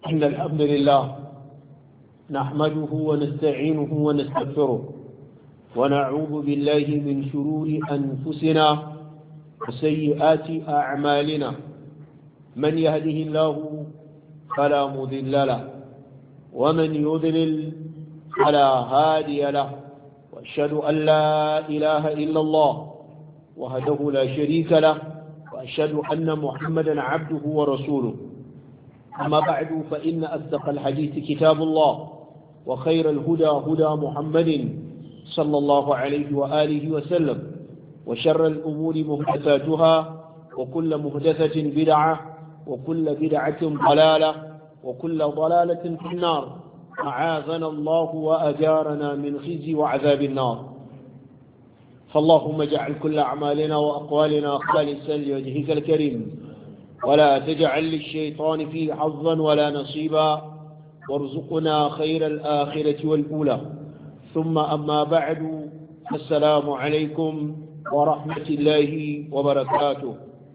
إن الحمد لله نحمده ونستعينه ونستغفره ونعوذ بالله من شرور أنفسنا وسيئات أعمالنا من يهده الله فلا مضل له ومن يضلل فلا هادي له وأشهد أن لا إله إلا الله وحده لا شريك له وأشهد أن محمدا عبده ورسوله أما بعد فإن أصدق الحديث كتاب الله وخير الهدى هدى محمد صلى الله عليه وآله وسلم وشر الأمور محدثاتها وكل محدثة بدعة وكل بدعة ضلالة وكل ضلالة في النار أعاذنا الله وأجارنا من خزي وعذاب النار فاللهم اجعل كل أعمالنا وأقوالنا خالصا لوجهك الكريم ولا تجعل للشيطان فيه حظا ولا نصيبا وارزقنا خير الآخرة والأولى ثم أما بعد السلام عليكم ورحمة الله وبركاته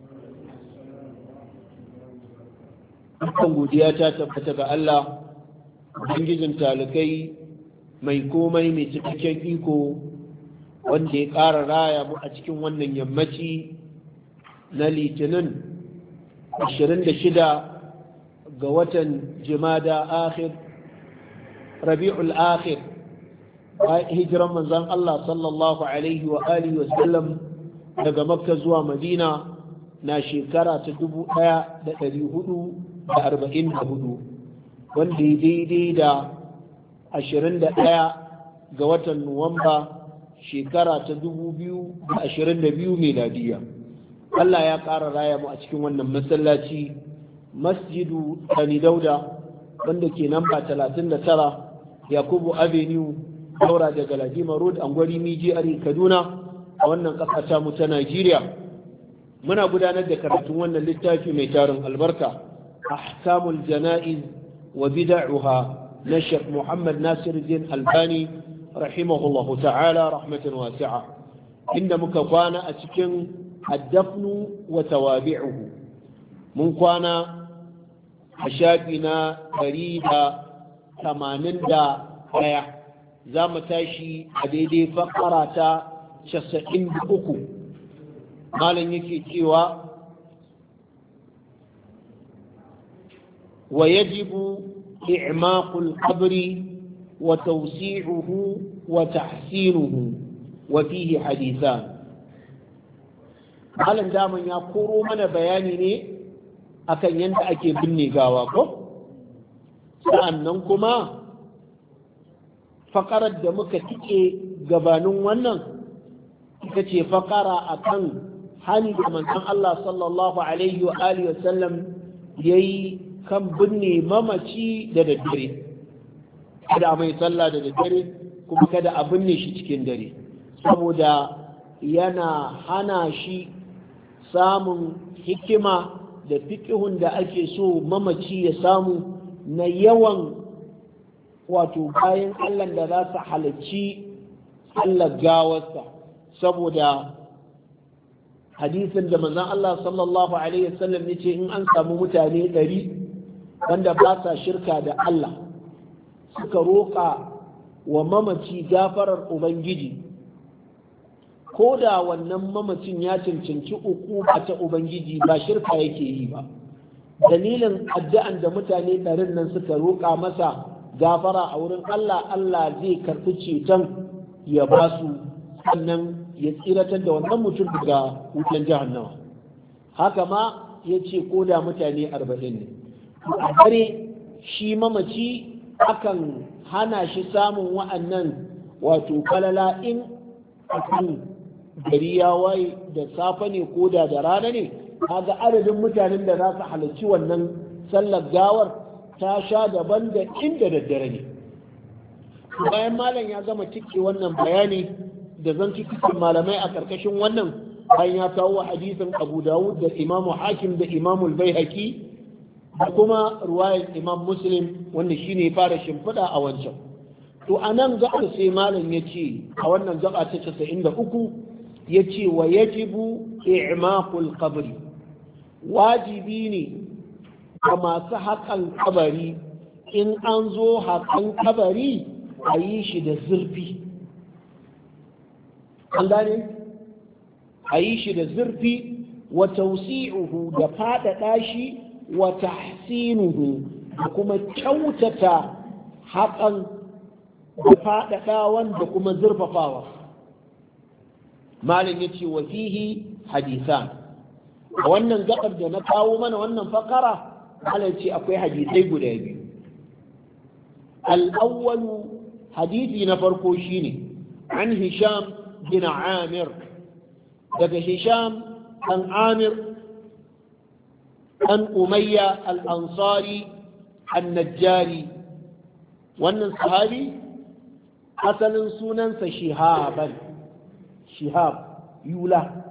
godiya ta tabbata ga Allah ubangijin talikai mai komai mai cikakken iko wanda ya ƙara raya mu a cikin wannan yammaci na litinin 26 ga watan jimada akhir rabi'ul akhir hijiran manzon Allah sallallahu alaihi wa alihi wa sallam daga makka zuwa madina na shekara ta 1444 wanda ya daidai da 21 ga watan nuwamba shekara ta 2022 miladiya. Allah ya ƙara raya mu a cikin wannan masallaci masjidu Sani Dauda wanda ke namba 39 Yakubu Avenue daura daga Ladima Road Angwari Miji Ari Kaduna a wannan ƙasa ta mu ta Najeriya. Muna gudanar da karatun wannan littafi mai tarin albarka Ahkamul Jana'iz wa Bid'uha na Sheikh Muhammad Nasiruddin Albani rahimahullahu ta'ala rahmatan wasi'a, inda muka kwana a cikin الدفن وتوابعه من كان أشاكنا بريدة 81 زام تاشي عديدي فقرة 93 قال يكي تيوى ويجب إعماق القبر وتوسيعه وتحسينه وفيه حديثان. Malam daman ya koro mana bayani ne akan yadda ake binne gawa ko? Sa'annan kuma fakarar da muka tike gabanin wannan ita ce fakara akan hani da manzon Allah sallallahu alaihi wa alihi wasallam yayi kan binne mamaci da daddare. Kada mai sallah da daddare kuma kada a binne shi cikin dare saboda yana hana shi samun hikima da fiƙihun da ake so mamaci ya samu na yawan wato bayan Allah da za su halarci Allah gawarsa, saboda hadisin da manzon Allah sallallahu alaihi wasallam ya ce in an samu mutane 100 wanda ba sa shirka da Allah suka roƙa wa mamaci gafarar Ubangiji, ko da wannan mamacin ya cancanci uquba ta Ubangiji ba shirka yake yi ba, dalilin addu'an da mutane ɗarin nan suka roƙa masa gafara a wurin Allah, Allah zai karɓi ceton ya ba su sannan ya tsiratar da wannan mutum daga wutan jahannama. Haka ma ya ce ko da mutane 40 ne. A dare shi mamaci akan hana shi samun wa'annan wato falala in akan gari ya waye da safe ne ko da rana ne, kaga adadin mutanen da za su halarci wannan sallar gawar ta sha daban da inda daddare ne. Bayan malam ya gama cike wannan bayani da zan cikin malamai a karkashin wannan, bayan ya kawo hadisin Abu Dawud da Imam Hakim da Imam Al-Baihaqi da kuma ruwayar Imam Muslim wanda shine fara shimfiɗa a wancan. To anan gaba sai malam ya ce a wannan gaba ta 93 yace wa yajibu i'maqul qabri, wajibi ne ga masu haƙan kabari in an zo haƙan kabari a yi shi da zurfi. An gane? A yi shi da zurfi wa tausi'uhu da faɗaɗa shi wa tahsinuhu da kuma kyautata haƙan da faɗaɗawan da kuma zurfafawa. Malin ya ce wa fihi hadisan. A wannan gaɓar da na kawo mana wannan fakara, Malin ce akwai hadisai guda biyu. Al'awwalu hadisi na farko shine an Hisham bin Amir, daga Hisham ɗan Amir ɗan Umayya al-Ansari an-Najjari. Wannan sahabi asalin sunansa Shihab Yula.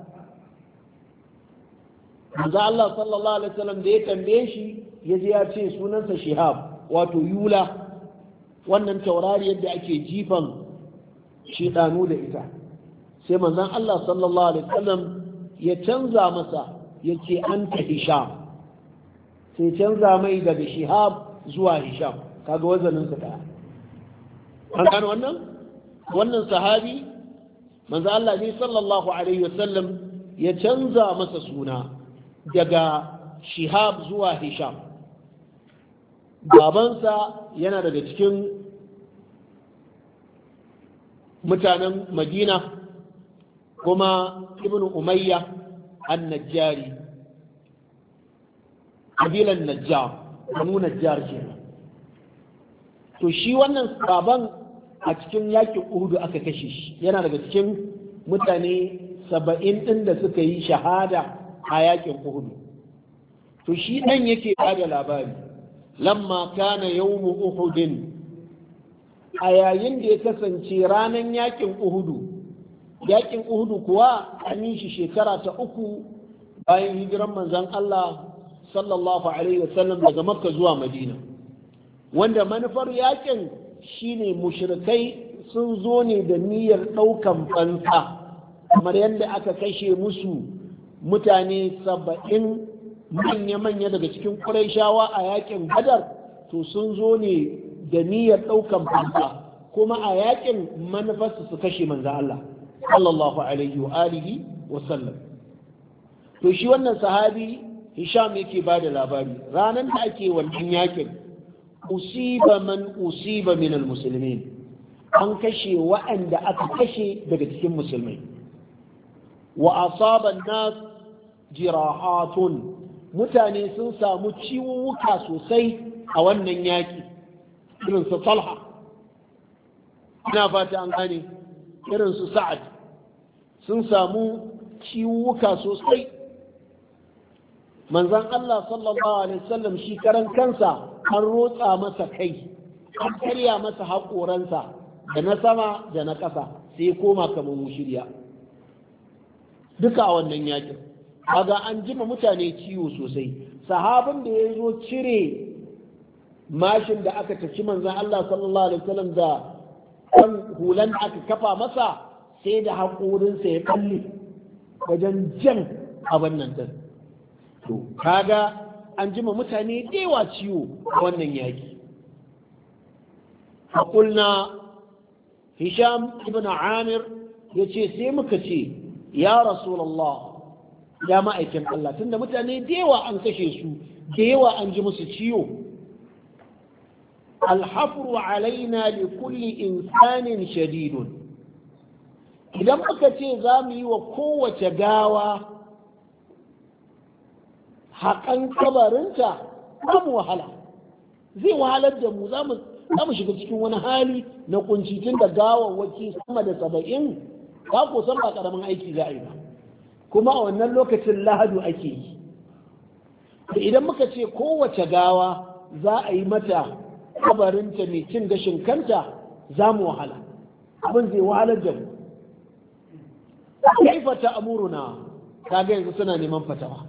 Manzo Allah sallallahu alaihi wasallam da ya tambaye shi yaje ya ce sunansa Shihab, wato Yula, wannan taurari yadda ake jifan shedanu da ita. Sai manzon Allah sallallahu alaihi wasallam ya canza masa yace anta Hisham, sai canza mai daga Shihab zuwa Hisham, kaga wazanin sa daya. An gano wannan sahabi manzo Allah ne sallallahu alaihi wasallam ya canza masa suna daga Shihab zuwa Hisham. Babansa yana daga cikin mutanen Madina, kuma Ibn Umayya an-Najjari, kabilan Najjar, Banu Najjar kenan. To shi wannan baban a cikin yakin Uhud aka kashe shi, yana daga cikin mutane 70 ɗin da suka yi shahada a yakin Uhud. To shi ɗan yake bada labari, lamma kana yawmu Uhudin, a yayin da ya kasance ranar yakin Uhudu kuwa an yi shi shekara ta 3 bayan hijiran manzon Allah sallallahu alaihi wasallam daga Makka zuwa Madina, wanda manufar yakin shine mushrikai sun zo ne da niyyar ɗaukan fansa, kamar yadda aka kashe musu mutane 70 manya-manya daga cikin Qurayshawa a yakin Badar, to sun zo ne da niyyar ɗaukan fansa, kuma a yakin manufarsu su kashe manzo Allah sallallahu alaihi wa alihi wa sallam. To shi wannan sahabi Hisham yake ba da labari, ranar da ake wannan yakin usiba man usiba min almuslimin, an kashe waɗanda aka kashe daga cikin musulmai, wa asaba an-nas jirahatun, mutane sun samu ciwuwuka sosai a wannan yaki, irin su Talha, ina fata an gane, irin su Sa'ad, sun samu ciwuwuka sosai. Manzon Allah sallallahu alaihi wasallam shi karan kansa an rotsa masa kai, an karya masa haƙoransa da na sama da na ƙasa, sai ya koma kamar mushiriya duka a wannan yakin. Kaga an jima mutane ciwo sosai. Sahabin da ya zo cire mashin da aka tafi manzon Allah sallallahu alaihi wasallam da kan hulan da aka kafa masa, sai da haƙorinsa ya kalle wajen jan abin nan din. To kaga an jima mutane dewa ciwo a wannan yaki. Faƙulna, Hisham ibn Amir ya ce sai muka ce, ya Rasulallah, ya ma'aikin Allah, tunda mutane dewa an kashe su, dewa an ji musu ciwo. Alhafru alaina li kulli insanin shadidun. Idan muka ce za mu yi wa kowace gawa haƙan kabarinta, ba mu wahala, zai wahalar da mu, za mu shiga cikin wani hali na kunci, tun da gawawwaki sama da 70, ba ko san ba ƙaramin aiki za a yi ba, kuma a wannan lokacin lahadu ake yi. Da idan muka ce kowace gawa za a yi mata kabarinta mai cin gashin kanta, za mu wahala, abin zai wahalar da mu. Kaifa ta'muruna, kaga yanzu suna neman fatawa,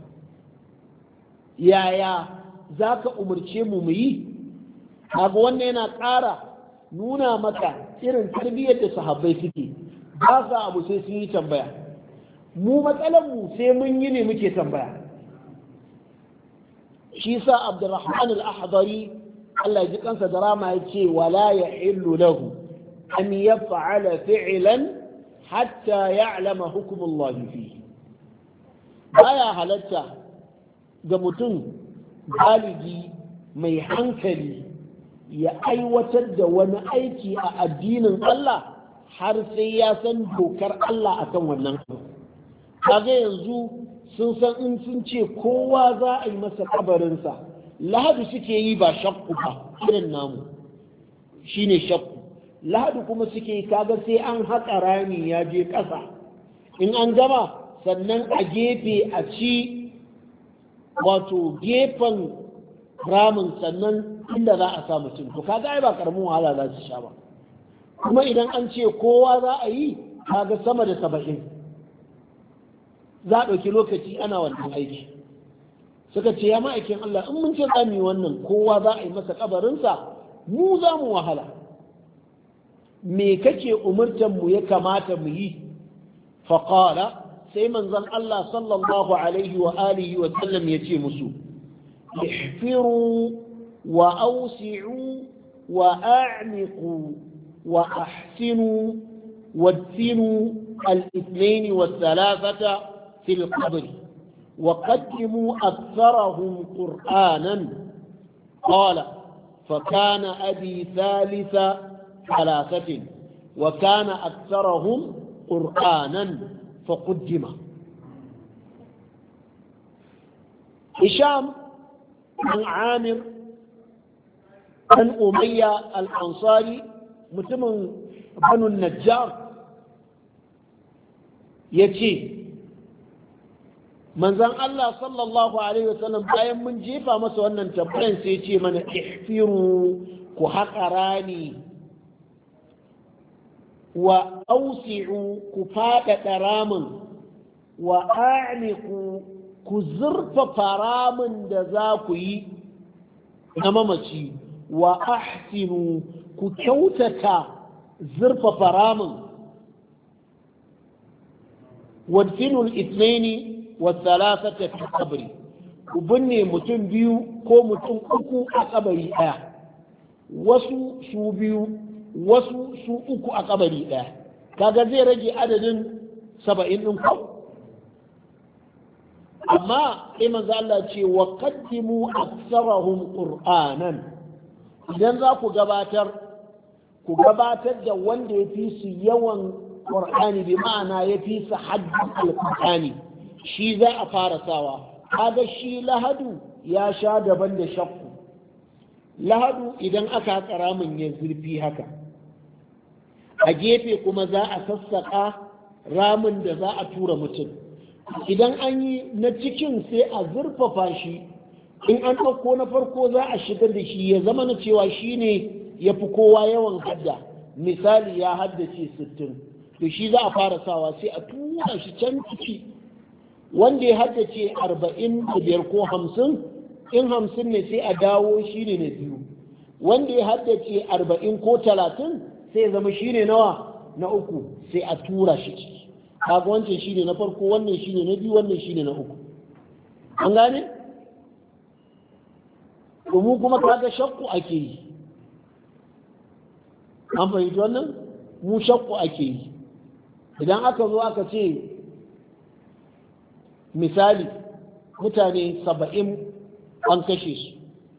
yaya za ka umarce mu yi? Kaga wannan yana ƙara nuna maka irin tarbiyyar da sahabbai suke, ba sa abu sai sun yi tambaya. Mu matsalar mu sai mun yi ne muke tambaya. shi sa Abdurrahman al-Ahdari Allah ji kansa da rama yace wala yahillu lahu an yaf'ala fi'lan hatta ya'lama hukm Allah fihi baya halatta ga mutum baligi mai hankali ya aiwatar da wani aiki a addinin Allah har sai ya san dokar Allah akan wannan abu. Kaga yanzu sun san in sun ce kowa za a yi masa kabarinsa, lahadu suke yi ba shakku ba irin namu shine shakku. Lahadu kuma suke yi kaga sai an haƙa rami ya je ƙasa, in an gama sannan a gefe a ci wato gefen ramin sannan inda za a sa mutum, to kaga ai ba karamin wahala za su sha ba. Kuma idan an ce kowa za a yi kaga sama da 70 za a ɗauki lokaci ana wannan aiki. Suka ce ya ma'aikin Allah in mun ce za mu yi wannan kowa za a yi masa kabarinsa mu za mu wahala, me kake umurtan mu ya kamata mu yi? Faƙala sai manzon Allah sallallahu alaihi wa alihi wa sallam ya ce musu ihfiru wa awsi'u wa a'miqu وأحسنوا وادفنوا الاثنين والثلاثة في القبر وقدموا أكثرهم قرآنا قال فكان أبي ثالث ثلاثة وكان أكثرهم قرآنا فقدم. هشام بن عامر بن أمية الأنصاري mutumin banu najjar ya ce manzan Allah sallallahu alaihi wasallam bayan mun jefa masa wannan tambayan sai ce mana ihfiru ku haƙa rani wa ausi'u ku faɗaɗa ramin wa a'miqu ku zurfafa ramin da za ku yi na mamaci wa ahsinu ku kyautata zurfafa ramin wadfinul ithnaini wathalathata fi qabri ku binne mutum biyu ko mutum uku a kabari daya, wasu su biyu wasu su uku a kabari daya, kaga zai rage adadin 70 din ko. Amma sai manzo Allah ce wa qaddimu aktsarahum qur'anan, idan za ku gabatar da wanda ya fi su yawan ƙur'ani bi ma'ana ya fi su haddin alƙur'ani shi za a fara sawa. Kaga shi lahadu ya sha daban da shakku. Lahadu idan aka haƙa ramin ya zurfi haka, a gefe kuma za a sassaƙa ramin da za a tura mutum. Idan an yi na cikin sai a zurfafa shi, in an ɗauko na farko za a shigar da shi ya zama na cewa shi ne ya fi kowa yawan hadda. Misali ya haddace 60, to shi za a fara sawa sai a tura shi can ciki. Wanda ya haddace 45 ko 50, in 50 ne sai a dawo shi ne na biyu. Wanda ya haddace 40 ko 30 sai zama shi ne nawa na uku, sai a tura shi ciki. Kaga wancan shi ne na farko, wannan shi ne na biyu, wannan shi ne na uku. An gane? Domin kuma kaga shakku ake yi. An fahimci wannan? Mu shakku ake yi. Idan aka zo aka ce misali mutane 70 an kashe su,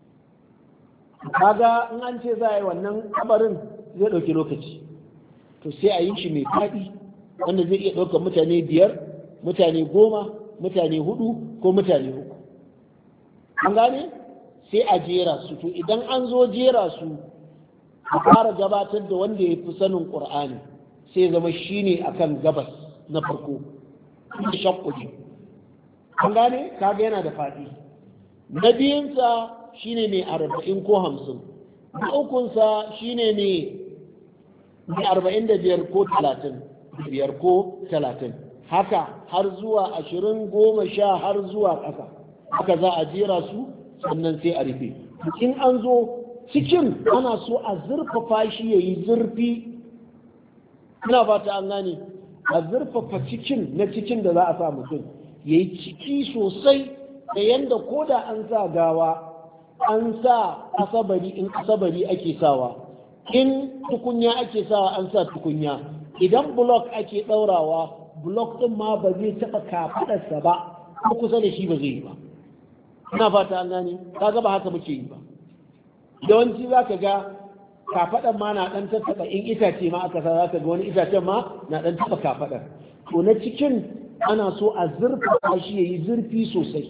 kaga in an ce za a yi wannan kabarin zai ɗauki lokaci, to sai a yi shi mai faɗi wanda zai iya ɗaukar mutane 5, mutane 10, mutane 4 ko mutane 3. An gane? Sai a jera su. To idan an zo jera su a fara gabatar da wanda ya fi sanin ƙur'ani sai zama shi ne a kan gabas na farko, da shakkuji. An gane? Kaga yana da faɗi. Na biyunsa shi ne mai 40 ko 50, na ukunsa shi ne mai 45 ko 30, 5 ko 30, haka har zuwa 20, 10 har zuwa ƙasa. Haka za a jera su sannan sai a rufe. In an zo cikin ana so a zurfafa shi ya yi zurfi, ina fata an gane, a zurfafa cikin na cikin da za a sa mutum ya yi ciki sosai da yanda ko da an sa gawa an sa asabari in asabari ake sawa, in tukunya ake sawa an sa tukunya, idan block ake ɗaurawa block ɗin ma ba zai taɓa kafaɗarsa ba ko kusa da shi ba zai yi ba. Ina fata an gane, kaga ba haka muke yi ba. Yawanci za ka ga kafaɗar ma na ɗan tattaɓa in itace ma aka sa za ka ga wani itacen ma na ɗan taɓa kafaɗar. To na cikin ana so a zurfafa shi ya yi zurfi sosai.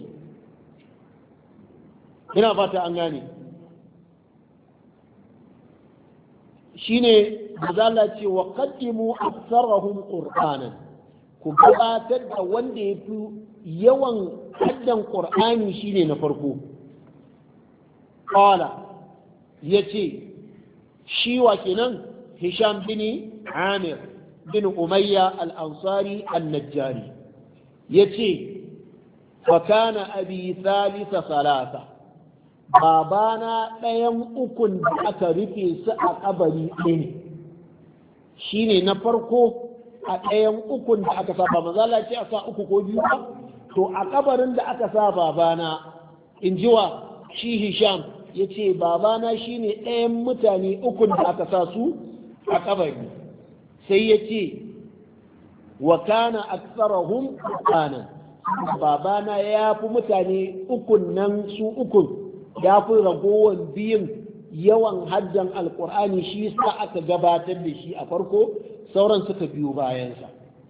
Ina fata an gane. Shi ne da zala ce wa qaddimu aktharahum qur'anan, ku gabatar da wanda ya fi yawan haddan qur'ani shine na farko. Qala yace shi wa kenan Hisham bin Amir bin Umayya al-Ansari al-Najjari yace fa kana abi thalitha salasa, babana ɗayan ukun da aka rufe su a kabari ɗin shi ne na farko a ɗayan ukun da aka sa, ba mazala ce a sa uku ko biyu ba, to a kabarin da aka sa babana in ji wa shi Hisham ya ce babana shi ne ɗayan mutane ukun da aka sa su a kabari, sai ya ce wa kana aksarahum qur'anan, babana ya fi mutane ukun nan su ukun ya fi ragowar biyun yawan haddan alkur'ani, shi sa aka gabatar da shi a farko sauran suka biyo bayansa.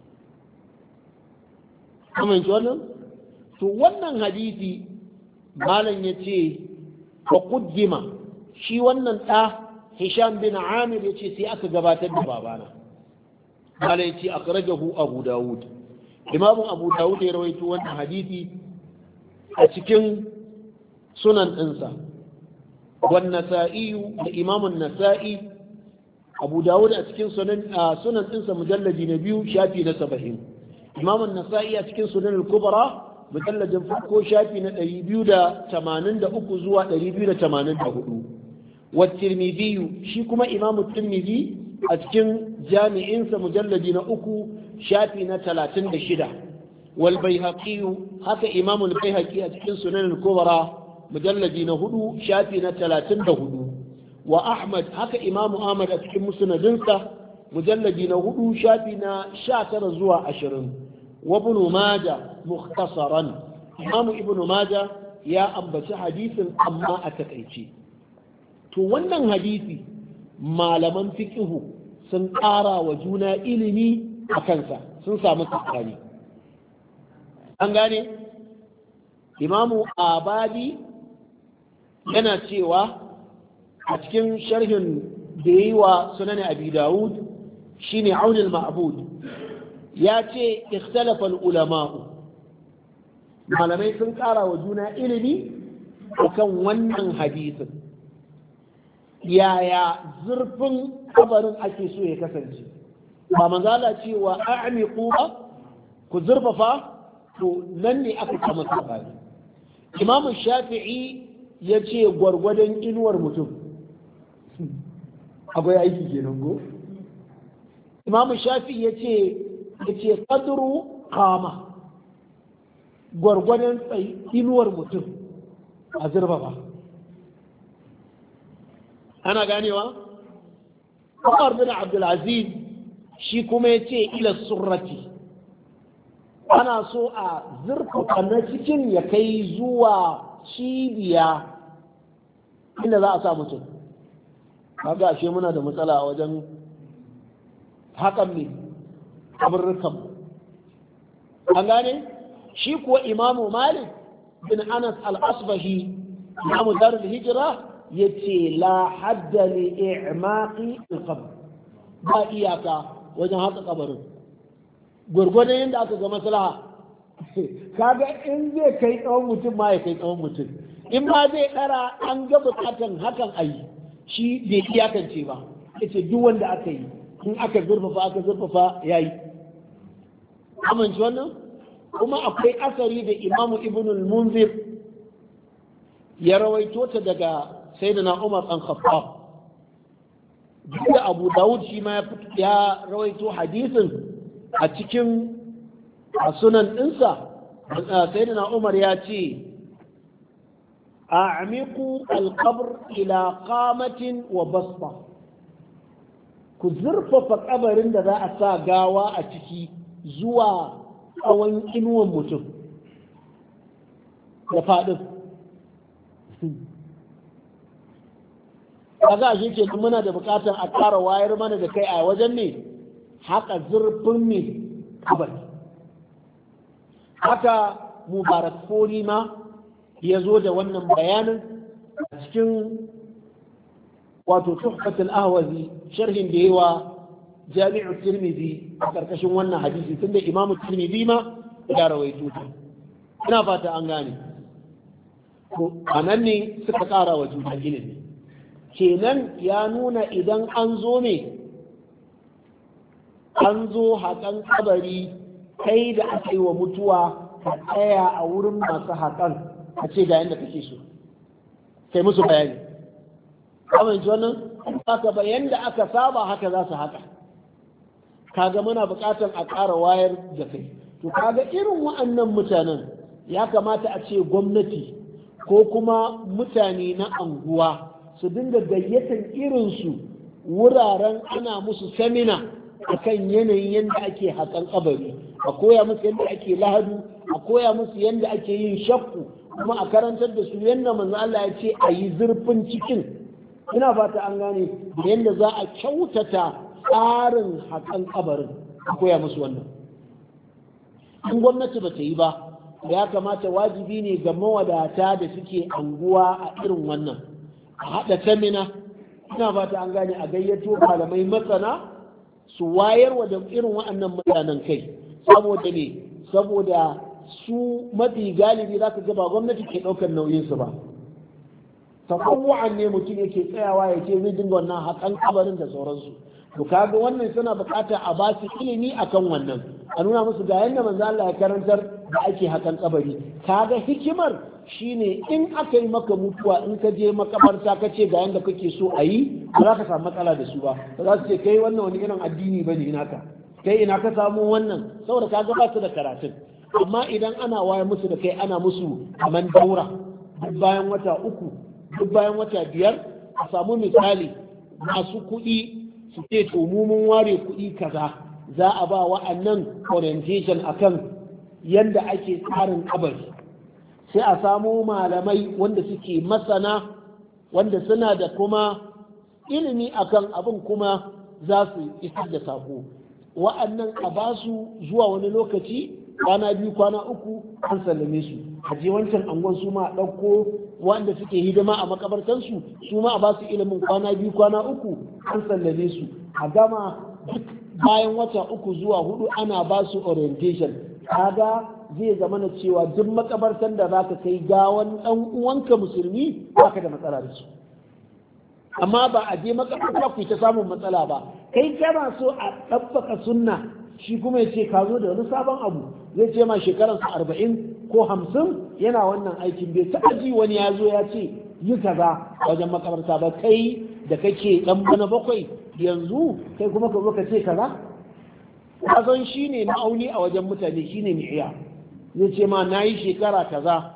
Amince wannan? To wannan hadisi malam ya ce wa kuddima, shi wannan ɗa Hisham bin Amir ya ce sai aka gabatar da babana. Malam ya ce akhrajahu Abu Dawud. Imamu Abu Dawud ya rawaito wannan hadisi a cikin sunan ɗinsa, wan nasa'i da imamun nasa'i, Abu Dawud a cikin sunan ɗinsa mujallaji na 2 shafi na 70, imamun nasa'i a cikin sunan al-kubra mujallajin farko shafi na 283 zuwa 284, wa tirmidhi shi kuma imamu tirmidhi a cikin jami'insa mujallaji na 3 shafi na 36, wal baihaqi haka imamul baihaqi a cikin sunan al-kubra mujalladi na 4 shafi na 34, wa Ahmad haka imamu Ahmad a cikin musnadinsa mujalladi na 4 shafi na 19 zuwa 20, wa ibn Majah mukhtasaran, imamu ibn Majah ya ambaci hadisin amma a takaice. To wannan hadisi malaman fiqhu sun ƙara wa juna ilimi a kansa, sun samu tsakani. An gane imamu Abadi yana cewa a cikin sharhin da yi wa sunan Abi Dawud shine Aun al-Ma'bud, ya ce ikhtalafa al-ulama'u, malamai sun ƙara wa juna ilimi akan wannan hadisin, yaya zurfin kabarin ake so ya kasance. Ba manzala cewa a'miqu ba, ku zurfafa, to nan ne aka kama sabani. Imam Shafi'i ya ce gwargwadon inuwar mutum, akwai aiki kenan go. Imam Shafi'i ya ce qadru qama, gwargwadon inuwar mutum a zurfafa. Ana ganewa? Umar bin Abdul Aziz shi kuma ya ce ila surrati, ana so a zurfafa na cikin ya kai zuwa cibiya inda za a sa mutum. Kaga ashe muna da matsala a wajen hakan ne kaburrukan. An gane? Shi kuwa Imamu Malik bin Anas al-Asbahi, Imamu Darul Hijra, yace la hadda li i'maqi al-qabr, ba iyaka wajen haka kabarin, gurgurdan yadda aka ga maslaha. Kaga in zai kai tsawon mutum ma ya kai tsawon mutum, in ma zai ɗara an ga bukatan hakan a yi, shi bai iyakance ba, yace duk wanda aka yi in aka zurfafa ya yi. Amince wannan? Kuma akwai asari da Imamu Ibn al-Munzir ya rawaito ta daga Sayyidina Umar ɗan Khattab. Duk da Abu Dawud shi ma ya rawaito hadisin a cikin sunan ɗinsa. Sayyidina Umar ya ce a'miqu al-qabr ila qamatin wa basta, ku zurfafa kabarin da za a sa gawa a ciki zuwa tsawon inuwan mutum da faɗin. kaga ashe ke muna da bukatar a ƙara wayar mana da kai a wajen ne haka zurfin ne kabari. Haka Mubarak Fori ma ya zo da wannan bayanin a cikin wato Tuhfatul Ahwazi, sharhin da yawa Jami'u Tirmidhi a karkashin wannan hadisi, tunda Imam Tirmidhi ma ya rawaito ta. Ina fata an gane. Ko anan ne suka ƙara wa juna ilimi. Kenan ya nuna idan an zo ne an zo haƙan kabari, kai da aka yi wa mutuwa ka tsaya a wurin masu haƙan a ce ga yadda kake so kai musu bayani. Amince wannan aka bayan da aka saba haka za su haƙa. Kaga muna buƙatar a ƙara wayar da kai. To kaga irin wa'annan mutanen ya kamata a ce gwamnati ko kuma mutane na anguwa su dinga gayyatar irinsu wuraren ana musu samina akan yanayin yadda ake haƙan kabari, a koya musu yadda ake lahadu, a koya musu yadda ake yin shakku, kuma a karantar da su yadda manzo Allah ya ce a yi zurfin cikin. Ina fata an gane da yadda za a kyautata tsarin haƙan kabarin, a koya musu wannan. In gwamnati ba ta yi ba, ya kamata wajibi ne ga mawadata da suke anguwa a irin wannan a haɗa samina. Ina fata an gane a gayyato malamai masana su wayarwa da irin waɗannan mutanen kai, saboda ne saboda su mafi galibi za ka ga ba gwamnati ke ɗaukar nauyinsu ba, takawu'an ne mutum yake tsayawa ya ce zai dinga wannan haƙan kabarin da sauransu. To kaga wannan suna buƙatar a ba su ilimi akan wannan, a nuna musu ga yadda manzo Allah ya karantar da ake haƙan kabari. Kaga hikimar shine in aka yi maka mutuwa, in ka je makabarta ka ce ga yadda kake so a yi, ba za ka samu matsala da su ba za su ce kai wannan wani irin addini bane ina ka kai ina ka samu wannan, saboda kaga ba su da karatun. Amma idan ana wayar musu da kai, ana musu kaman daura duk bayan wata 3 duk bayan wata 5, a samu misali masu kuɗi su ce to mu mun ware kuɗi kaza za a ba wa'annan orientation akan yanda ake tsarin kabari, sai a samu malamai wanda suke masana, wanda suna da kuma ilimi akan abin, kuma za su isar da sako. Wa'annan a ba su zuwa wani lokaci, kwana 2 kwana 3 an sallame su, a je wancan angon su ma a ɗauko wanda suke hidima a makabartansu su ma a ba su ilimin kwana 2 kwana 3 an sallame su, a gama duk bayan wata 3 zuwa 4 ana ba su orientation. Kaga zai zama na cewa duk makabartan da za ka kai gawan ɗan uwanka musulmi ba ka da matsala da su. Amma ba a je makabarta ku ta samun matsala ba, kai kana so a ɗabbaka sunna, shi kuma ya ce ka zo da wani sabon abu, zai ce ma shekararsa 40 ko 50 yana wannan aikin, bai taɓa ji wani ya zo ya ce yi kaza wajen makabarta ba. Kai da kake ɗan bana 7 yanzu kai kuma ka zo ka ce kaza, kazan shi ne ma'auni a wajen mutane, shi ne mi'iya. zai ce ma na yi shekara kaza,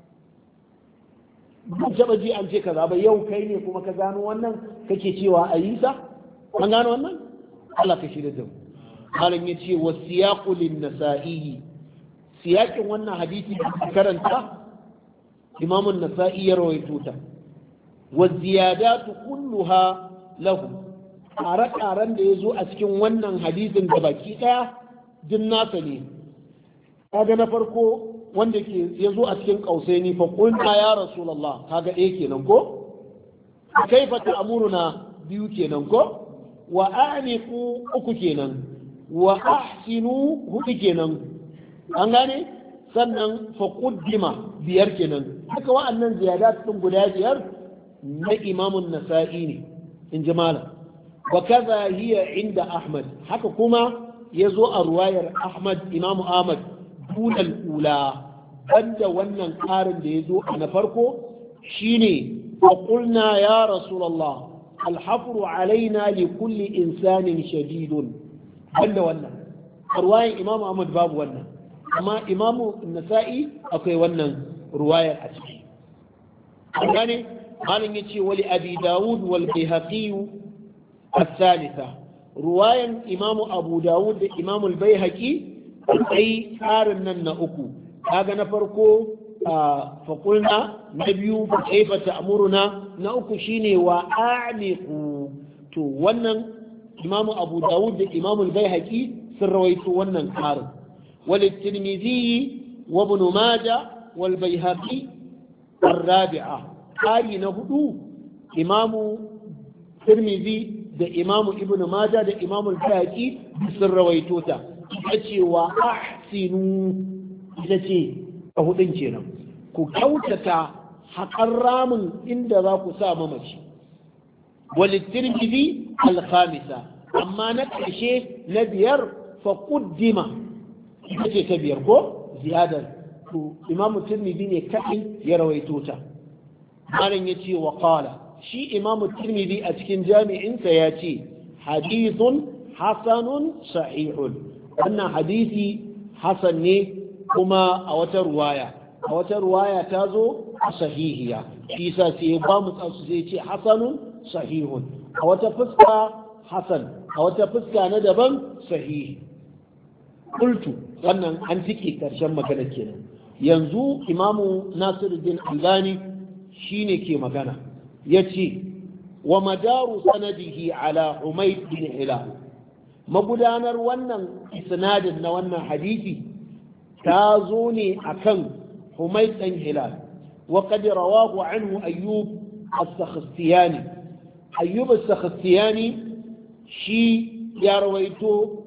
ban taɓa ji an ce kaza ba, yau kai ne kuma ka gano wannan kake cewa a yi sa. An gano wannan? Allah ka shirya da mu. Malam ya ce wa siyaqu lin-nasa'i, siyaƙin wannan hadisi da karanta Imam an-Nasa'i ya rawaito ta. Wa ziyadatu kulluha lahu, ƙare-ƙaren da ya zo a cikin wannan hadisin da baki ɗaya din nasa ne. Kaga na farko wanda ke ya zo a cikin ƙausaini fa qulna ya rasulullah, kaga ɗaya kenan ko? Kaifa ta'muruna 2 kenan ko? Wa a'niqu 3 kenan, wa ahsinu 4 kenan. An gane? Sannan fa quddima 5 kenan. Haka wa'annan ziyadat din guda 5 na Imam an-Nasa'i ne in ji malam. Wa kaza hiya inda Ahmad, haka kuma yazo a ruwayar Ahmad, Imam Ahmad, dunal ula, banda wannan ƙarin da yazo a na farko shine wa qulna ya rasulullah alhafru alaina li kulli insanin shadidun, banda wannan ruwayar Imam Ahmad babu wannan, amma Imam Nasa'i akwai wannan ruwayar a ciki. gane malin yace wali abi daud wal bayhaqi الثالثة رواية إمام أبو داود إمام البيهقي أي كارنا نأكو هذا نفرقو فقلنا نبي كيف تأمرنا نأكو شيني وأعنقوا تو ونن إمام أبو داود إمام البيهقي سرويتو ونن كارن وللترمذي وابن ماجه والبيهقي الرابعة كاري نهدو إمام الترمذي da imamu ibn Majah da imamu al-Bayhaqi sun rawaito ta ita ce wa ahsinu ita ce a hudun kenan ku kyautata haƙar ramin inda za ku sa mamaci walittirmidhi al-khamisa amma na ƙarshe na biyar fa quddima ita ce ta biyar ko ziyadar to imamu tirmidhi ne kadai ya rawaito ta malam yace wa qala shi imamu tirmidhi a cikin jami'insa ya ce hadithun hasanun sahihun wannan hadisi hasan ne kuma a wata ruwaya ta zo a sahihiya shi sa sai ba mu tsansu sai ce hasanun sahihun a wata fuska hasan a wata fuska na daban sahihi qultu wannan an tike karshen magana kenan yanzu imamu nasiruddin albani shine ke magana yace wa madaru sanadihi ala Humayd bin Hilal magudanar wannan isnadin na wannan hadisi ta zo ne akan Humayd bin Hilal wa qad rawahu anhu Ayyub as-Sakhtiyani Ayyub as-Sakhtiyani shi ya rawaito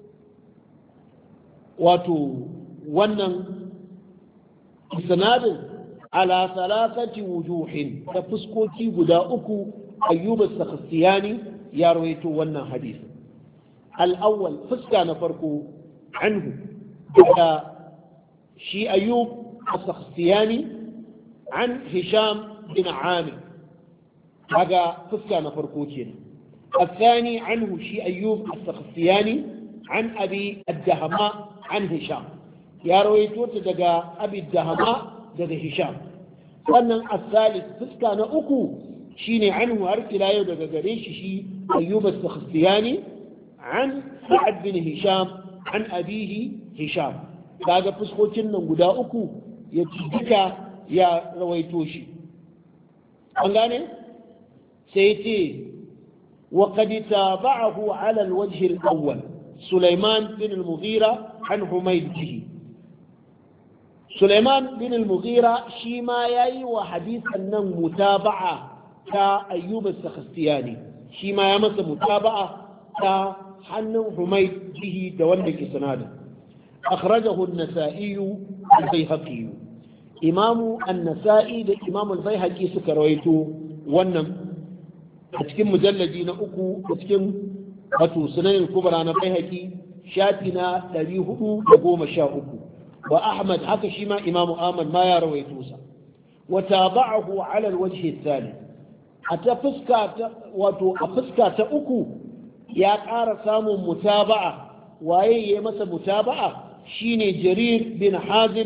wato wannan isnadin على ثلاثة وجوه تفسكوتي قدا أكو أيوب السخستياني يرويتو ونا حديث الأول فسكا نفرقو عنه بدا شي أيوب السخستياني عن هشام بن عامر هذا فسكا نفرقوتين الثاني عنه شي أيوب السخستياني عن أبي الدهماء عن هشام يرويتو تدقى أبي الدهماء daga Hisham wannan as-salis fuska na uku shine anhu har ila yau daga gare shi Ayyub as-Sakhtiyani an Sa'ad bin Hisham an abihi Hisham kaga fuskokin nan guda uku ya duka ya rawaito shi an gane sai ce wa qad tabahu ala al-wajh al-awwal Sulaiman bin al-Mughira an Humayd bihi Suleiman bin al-Mughira shi ma yayi wa hadisan nan mutaba'a ta Ayyub as-Sakhtiyani shi ma ya masa mutaba'a ta hannun Humayd bihi da wanda ke sanadin akhrajahu an-Nasa'i al-Baihaqi Imam an-Nasa'i da Imam al-Baihaqi suka rawaito wannan a cikin mujalladi na 3 a cikin wato Sunan al-Kubra na Baihaqi shafi na 413 وأحمد حكى شما إمام آمن ما يروي توسى وتابعه على الوجه الثاني حتى فسكا تأكو يا قار سامو متابعة وأي يمس متابعة شيني جرير بن حازم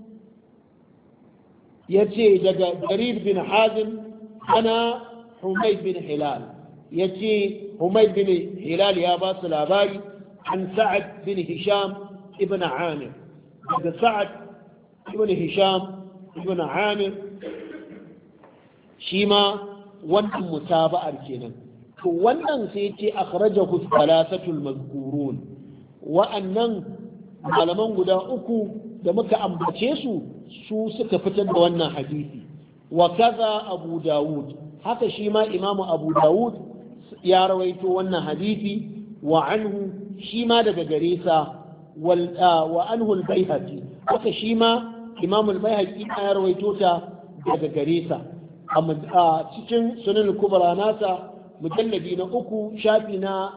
يتي جرير بن حازم أنا حميد بن هلال يتي حميد بن هلال يا باس الأباري عن سعد بن هشام ابن عامر daga Sa'ad ibn Hisham ibn Amir shi ma wannan mutaba'ar kenan to wannan sai ce akhrajahu thalathatul mazkurun wa'annan malaman guda uku da muka ambace su suka fitar da wannan hadisi wa kaza Abu Dawud haka shi ma Imam Abu Dawud ya rawaito wannan hadisi wa anhu shi ma daga gare sa وأنه البيهقي haka shi ma Imam al-Baihaqi ya rawaito ta daga gare sa a cikin Sunan al-Kubra nasa mujalladi na 3 shafi na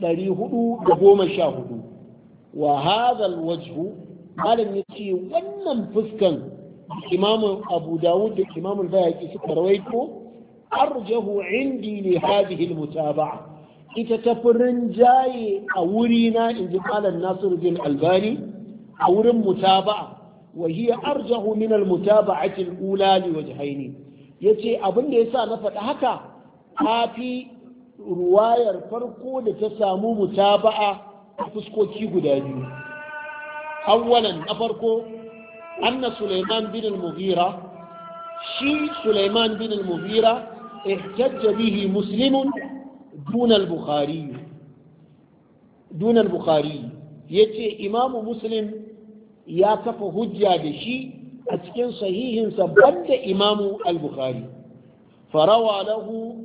414 wa hadha al-wajh malam yace wannan fuskan Imam Abu Dawud da Imam al-Baihaqi suka rawaito arjahu indi li hadhihi al-mutaba'a ita ta furin jaye a wurina in ji malam Nasiruddin Albani a wurin mutaba'a wa hiya arjahu min al-mutaba'ati al-ula li wajhayn yace abin da yasa na faɗi haka tafi ruwayar farko da ta samu mutaba'a a fuskoki guda biyu. Awwalan na farko anna Sulaiman bin al-Mughira shi Sulaiman bin al-Mughira ihtajja bihi Muslim dun al-Bukhari yace Imam Muslim ya kafa hujja da shi a cikin sahihinsa banda Imam al-Bukhari farawa lahu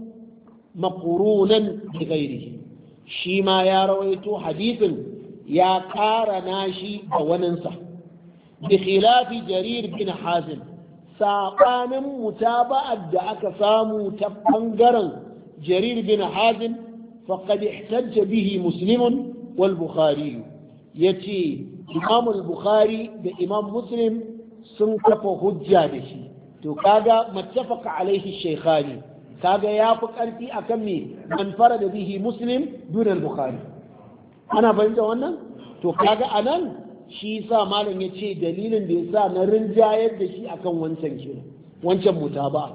maqrunan bi ghairihi shi ma ya rawaito hadisin ya ƙara nashi a waninsa bi khilafi Jarir bin Hazim saɓanin mutaba'ar da aka samu ta ɓangaren Jarir bin Hazim faqad ihtajja bihi Muslim wal Bukhari yace Imam al-Bukhari da Imam Muslim sun kafa hujja da shi to kaga muttafaqa alaihi shaykhani kaga yafi karfi akan me man farada bihi Muslim dun al-Bukhari ana fahimta wannan to kaga anan shi yasa malam yace dalilin da yasa na rinjayar da shi akan wancan mutaba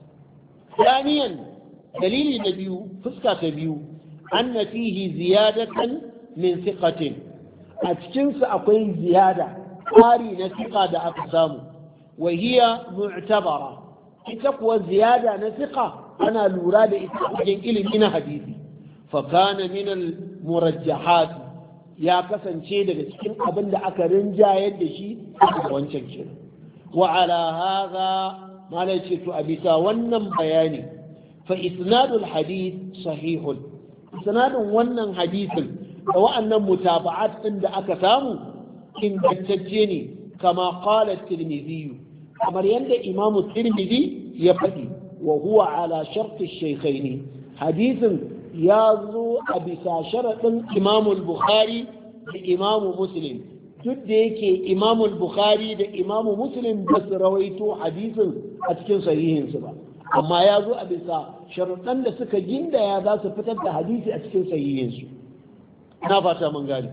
thaniyan dalili na biyu fuska ta biyu anna fihi ziyadatan min thiqatin a cikin sa akwai ziyada ƙari na thiqa da aka samu wa hiya mu'tabara ita kuwa ziyada na thiqa ana lura da ita a cikin ilimi na hadisi fa kana min al-murajjahat ya kasance daga cikin abin da aka rinjayar da shi a wancan kira wa ala hadha malai ce to a bisa wannan bayani fa isnadul hadith sahihun isnadun wannan hadisin da wa'annan mutaba'at din da aka samu ingantacce ne kama qala tirmidhi kamar yadda imamu tirmidhi ya faɗi wa huwa ala shart ash-shaykhayn hadisin ya zo a bisa sharaɗin imamul bukhari da imamu muslim duk da yake imamul bukhari da imamu muslim ba su rawaito hadisin a cikin sahihinsu ba amma ya zo a bisa sharaɗin da suka gindaya za su fitar da hadisi a cikin sahihinsu na fata mun gani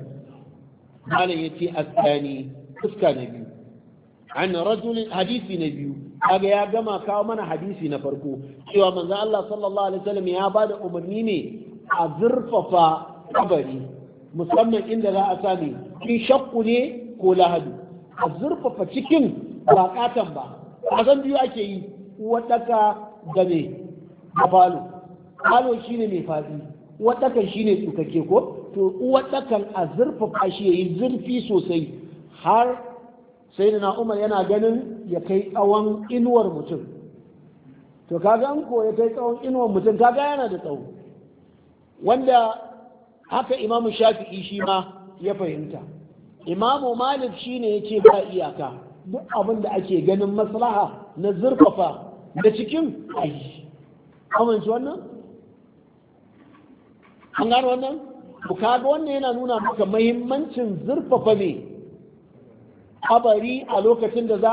malam ya ce askani fuska na biyu an rajulin hadisi na biyu kaga ya gama kawo mana hadisi na farko cewa manzo Allah sallallahu alaihi wasallam ya bada umarni ne a zurfafa kabari musamman inda za a sami in shakku ne ko lahadu a zurfafa cikin ba katan ba kasan biyu ake yi uwaɗaka da me da falo shine mai fadi uwaɗakan shine tsukake ko to uwaɗakan a zurfafa shi yayi zurfi sosai har sai da Umar yana ganin ya kai tsawon inuwar mutum to kaga an ko ya kai tsawon inuwar mutum kaga yana da tsawo wanda haka imamu shafi'i shi ma ya fahimta imamu malik shine yace ba iyaka duk abin da ake ganin maslaha na zurfafa da cikin ayi amince wannan an gano wannan ku kaga wannan yana nuna maka muhimmancin zurfafa ne kabari a lokacin da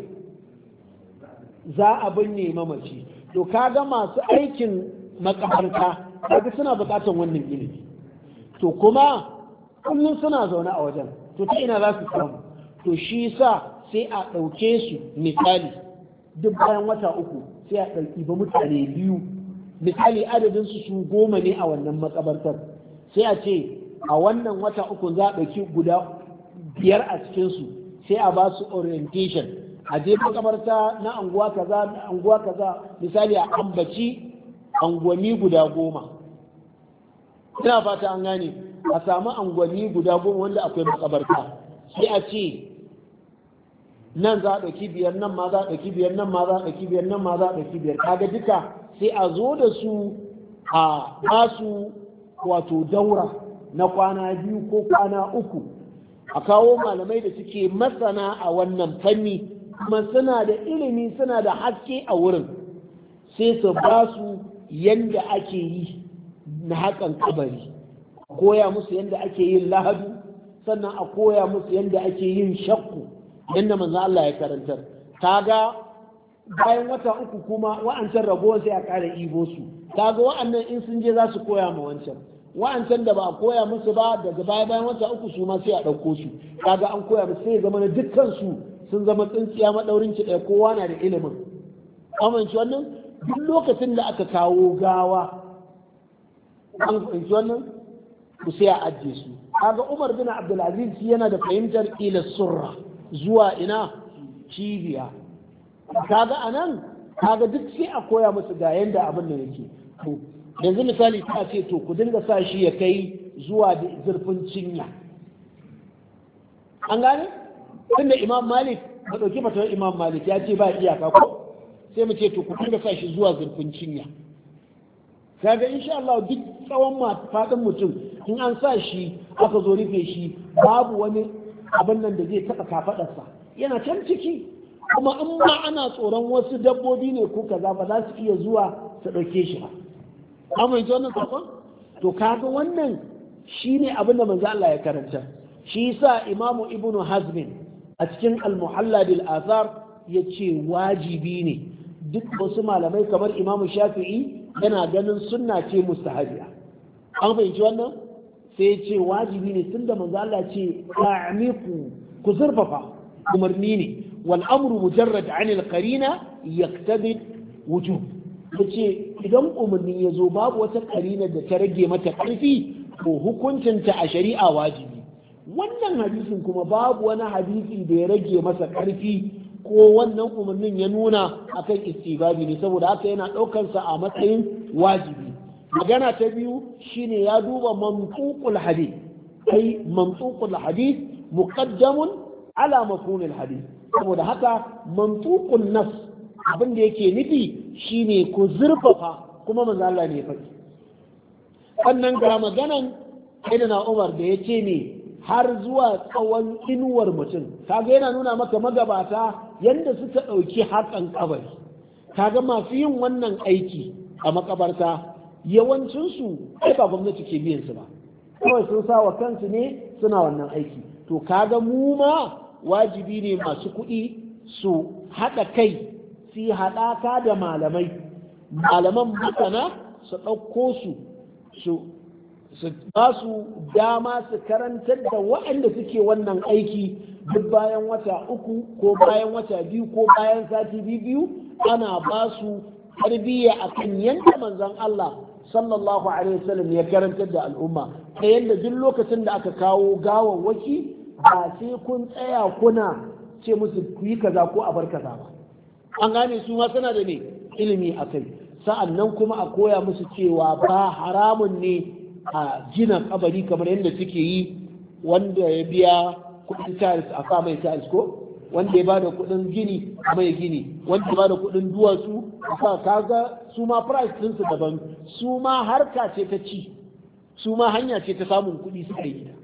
za a binne mamaci to kaga masu aikin makabarta kaga suna bukatar wannan ilimi to kuma kullum suna zaune a wajen to ta ina za su samu to shi sa sai a ɗauke su misali duk bayan wata uku sai a ɗauki ba mutane biyu misali adadin su 10 ne a wannan makabartar sai a ce a wannan wata uku za a ɗauki guda 5 a cikinsu sai a ba su orientation a je makabarta na anguwa kaza misali a ambaci angwani guda 10 ina fata an gane a samu angwani guda 10 wanda akwai makabarta sai a ce nan za a ɗauki 5 nan ma za a ɗauki 5 nan ma za a ɗauki 5 nan ma za a ɗauki 5 kaga duka sai a zo da su a ba su wato daura na kwana 2 ko kwana 3 a kawo malamai da suke masana a wannan fanni kuma suna da ilimi suna da haske a wurin sai su ba su yanda ake yi na haƙan kabari a koya musu yanda ake yin lahadu sannan a koya musu yanda ake yin shakku yanda manzo Allah ya karantar kaga bayan wata 3 kuma wa'ancan ragowar sai a ƙara ibo su kaga wa'annan in sun je za su koya ma wancan wa'ancan da ba a koya musu ba daga bayan wata 3 su ma sai a ɗauko su kaga an koya musu sai zama na dukkan su sun zama tsintsiya madaurin ki ɗaya kowa na da ilimin amince wannan duk lokacin da aka kawo gawa an fahimci wannan ku sai a ajiye su kaga Umar bin Abdul Aziz yana da fahimtar ila surra zuwa ina cibiya kaga anan kaga duk sai a koya musu ga yanda abin da yake to yanzu misali ta ce to ku dinga sa shi ya kai zuwa da zurfin cinya an gane tunda Imam Malik ba dauki fatawar Imam Malik ya ce ba iyaka ko sai mu ce to ku dinga sa shi zuwa zurfin cinya kaga insha Allah duk tsawon fadin mutum in an sa shi aka zo rufe shi babu wani abin nan da zai taɓa kafaɗarsa yana can ciki kuma in ma ana tsoron wasu dabbobi ne ko kaza ba za su iya zuwa su ɗauke shi ba amma yanzu wannan sakon to kaga wannan shine abin da manzo Allah ya karanta shi yasa Imam Ibn Hazm a cikin Al-Muhalla bil Athar yace wajibi ne duk wasu malamai kamar Imam Shafi'i yana ganin sunna ce mustahabiya an fahimci wannan sai ce wajibi ne tunda manzo Allah ce ta'miku ku zurfafa umarni ne wal amru mujarrad an al qarina yaqtadi wujub yace idan umarni ya zo babu wata qarina da ta rage mata karfi to hukuncin ta a shari'a wajibi wannan hadisin kuma babu wani hadisi da ya rage masa karfi ko wannan umarnin ya nuna akan istibabi ne saboda haka yana ɗaukansa a matsayin wajibi magana ta biyu shine ya duba mantuqul hadith ai mantuqul hadith muqaddamun ala mafhumil hadith saboda haka mantuqul nas abin da yake nufi shine ku zurfafa kuma manzo Allah ne ya faɗi sannan ga maganan Sayyidina Umar da yace ne har zuwa tsawon inuwar mutum kaga yana nuna maka magabata yanda suka ɗauki haƙan kabari kaga masu yin wannan aiki a makabarta yawancinsu ai ba gwamnati ke biyan su ba kawai sun sa wa kansu ne suna wannan aiki to kaga mu ma wajibi ne masu kuɗi su haɗa kai su haɗaka da malaman masana su ɗauko su ba su dama su karantar da waɗanda suke wannan aiki duk bayan wata 3 ko bayan wata 2 ko bayan sati biyu ana ba su tarbiyya akan yadda manzon Allah sallallahu alaihi wasallam ya karantar da al'umma ta yadda duk lokacin da aka kawo gawawwaki ba sai kun tsaya kuna ce musu ku yi kaza ko a bar kaza ba an gane su ma suna da ne ilimi akai sa'annan kuma a koya musu cewa ba haramun ne a gina kabari kamar yadda suke yi wanda ya biya kudin tiles a sa mai tiles ko wanda ya bada kudin gini a mai gini wanda ya bada kudin duwatsu a sa kaga su ma price din su daban su ma harka ce ta ci su ma hanya ce ta samun kudi suka yi ta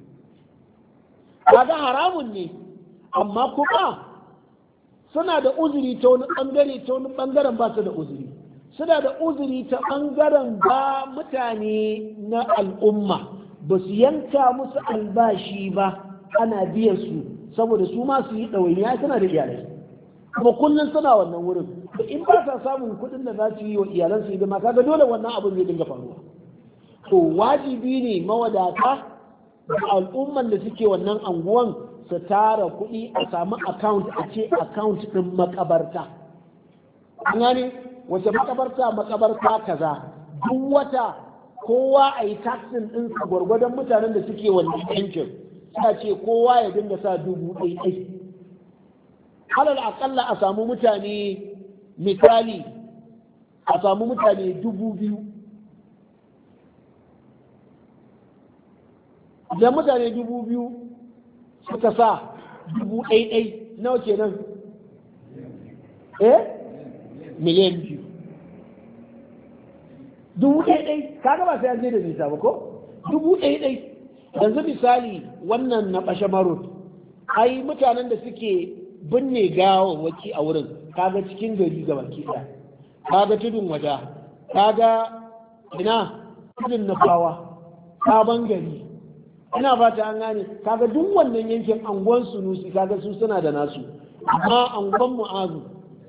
kaga haramun ne amma kuma suna da uzuri ta wani bangaren ba su da uzuri suna da uzuri ta ɓangaren ba mutane na al'umma ba su yanka musu albashi ba ana biyan su saboda su ma su yi ɗawainiya suna da iyalai kuma kullum suna wannan wurin da in ba sa samun kuɗin da za su yi wa iyalansu hidima kaga dole wannan abin zai dinga faruwa to wajibi ne mawadata da al'umman da suke wannan anguwan su tara kuɗi a samu account a ce account ɗin makabarta an gane wace makabarta kaza duk wata kowa a yi taxin ɗinsa gwargwadon mutanen da suke wannan yankin suna ce kowa ya dinga sa 1,000 alal akalla a samu mutane misali a samu mutane 2,000 idan mutane 2,000 suka sa 1,000 nawa kenan miliyan 2 1,000 kaga ba sai an je da nisa ba ko 1,000 yanzu misali wannan na bashe marot ai mutanen da suke binne gawawwaki a wurin kaga cikin gari ga baki ɗaya kaga tudun wada kaga ina tudun nafawa sabon gari ina fata an gane kaga duk wannan yankin anguwan sunusi kaga su suna da nasu amma anguwan mu'azu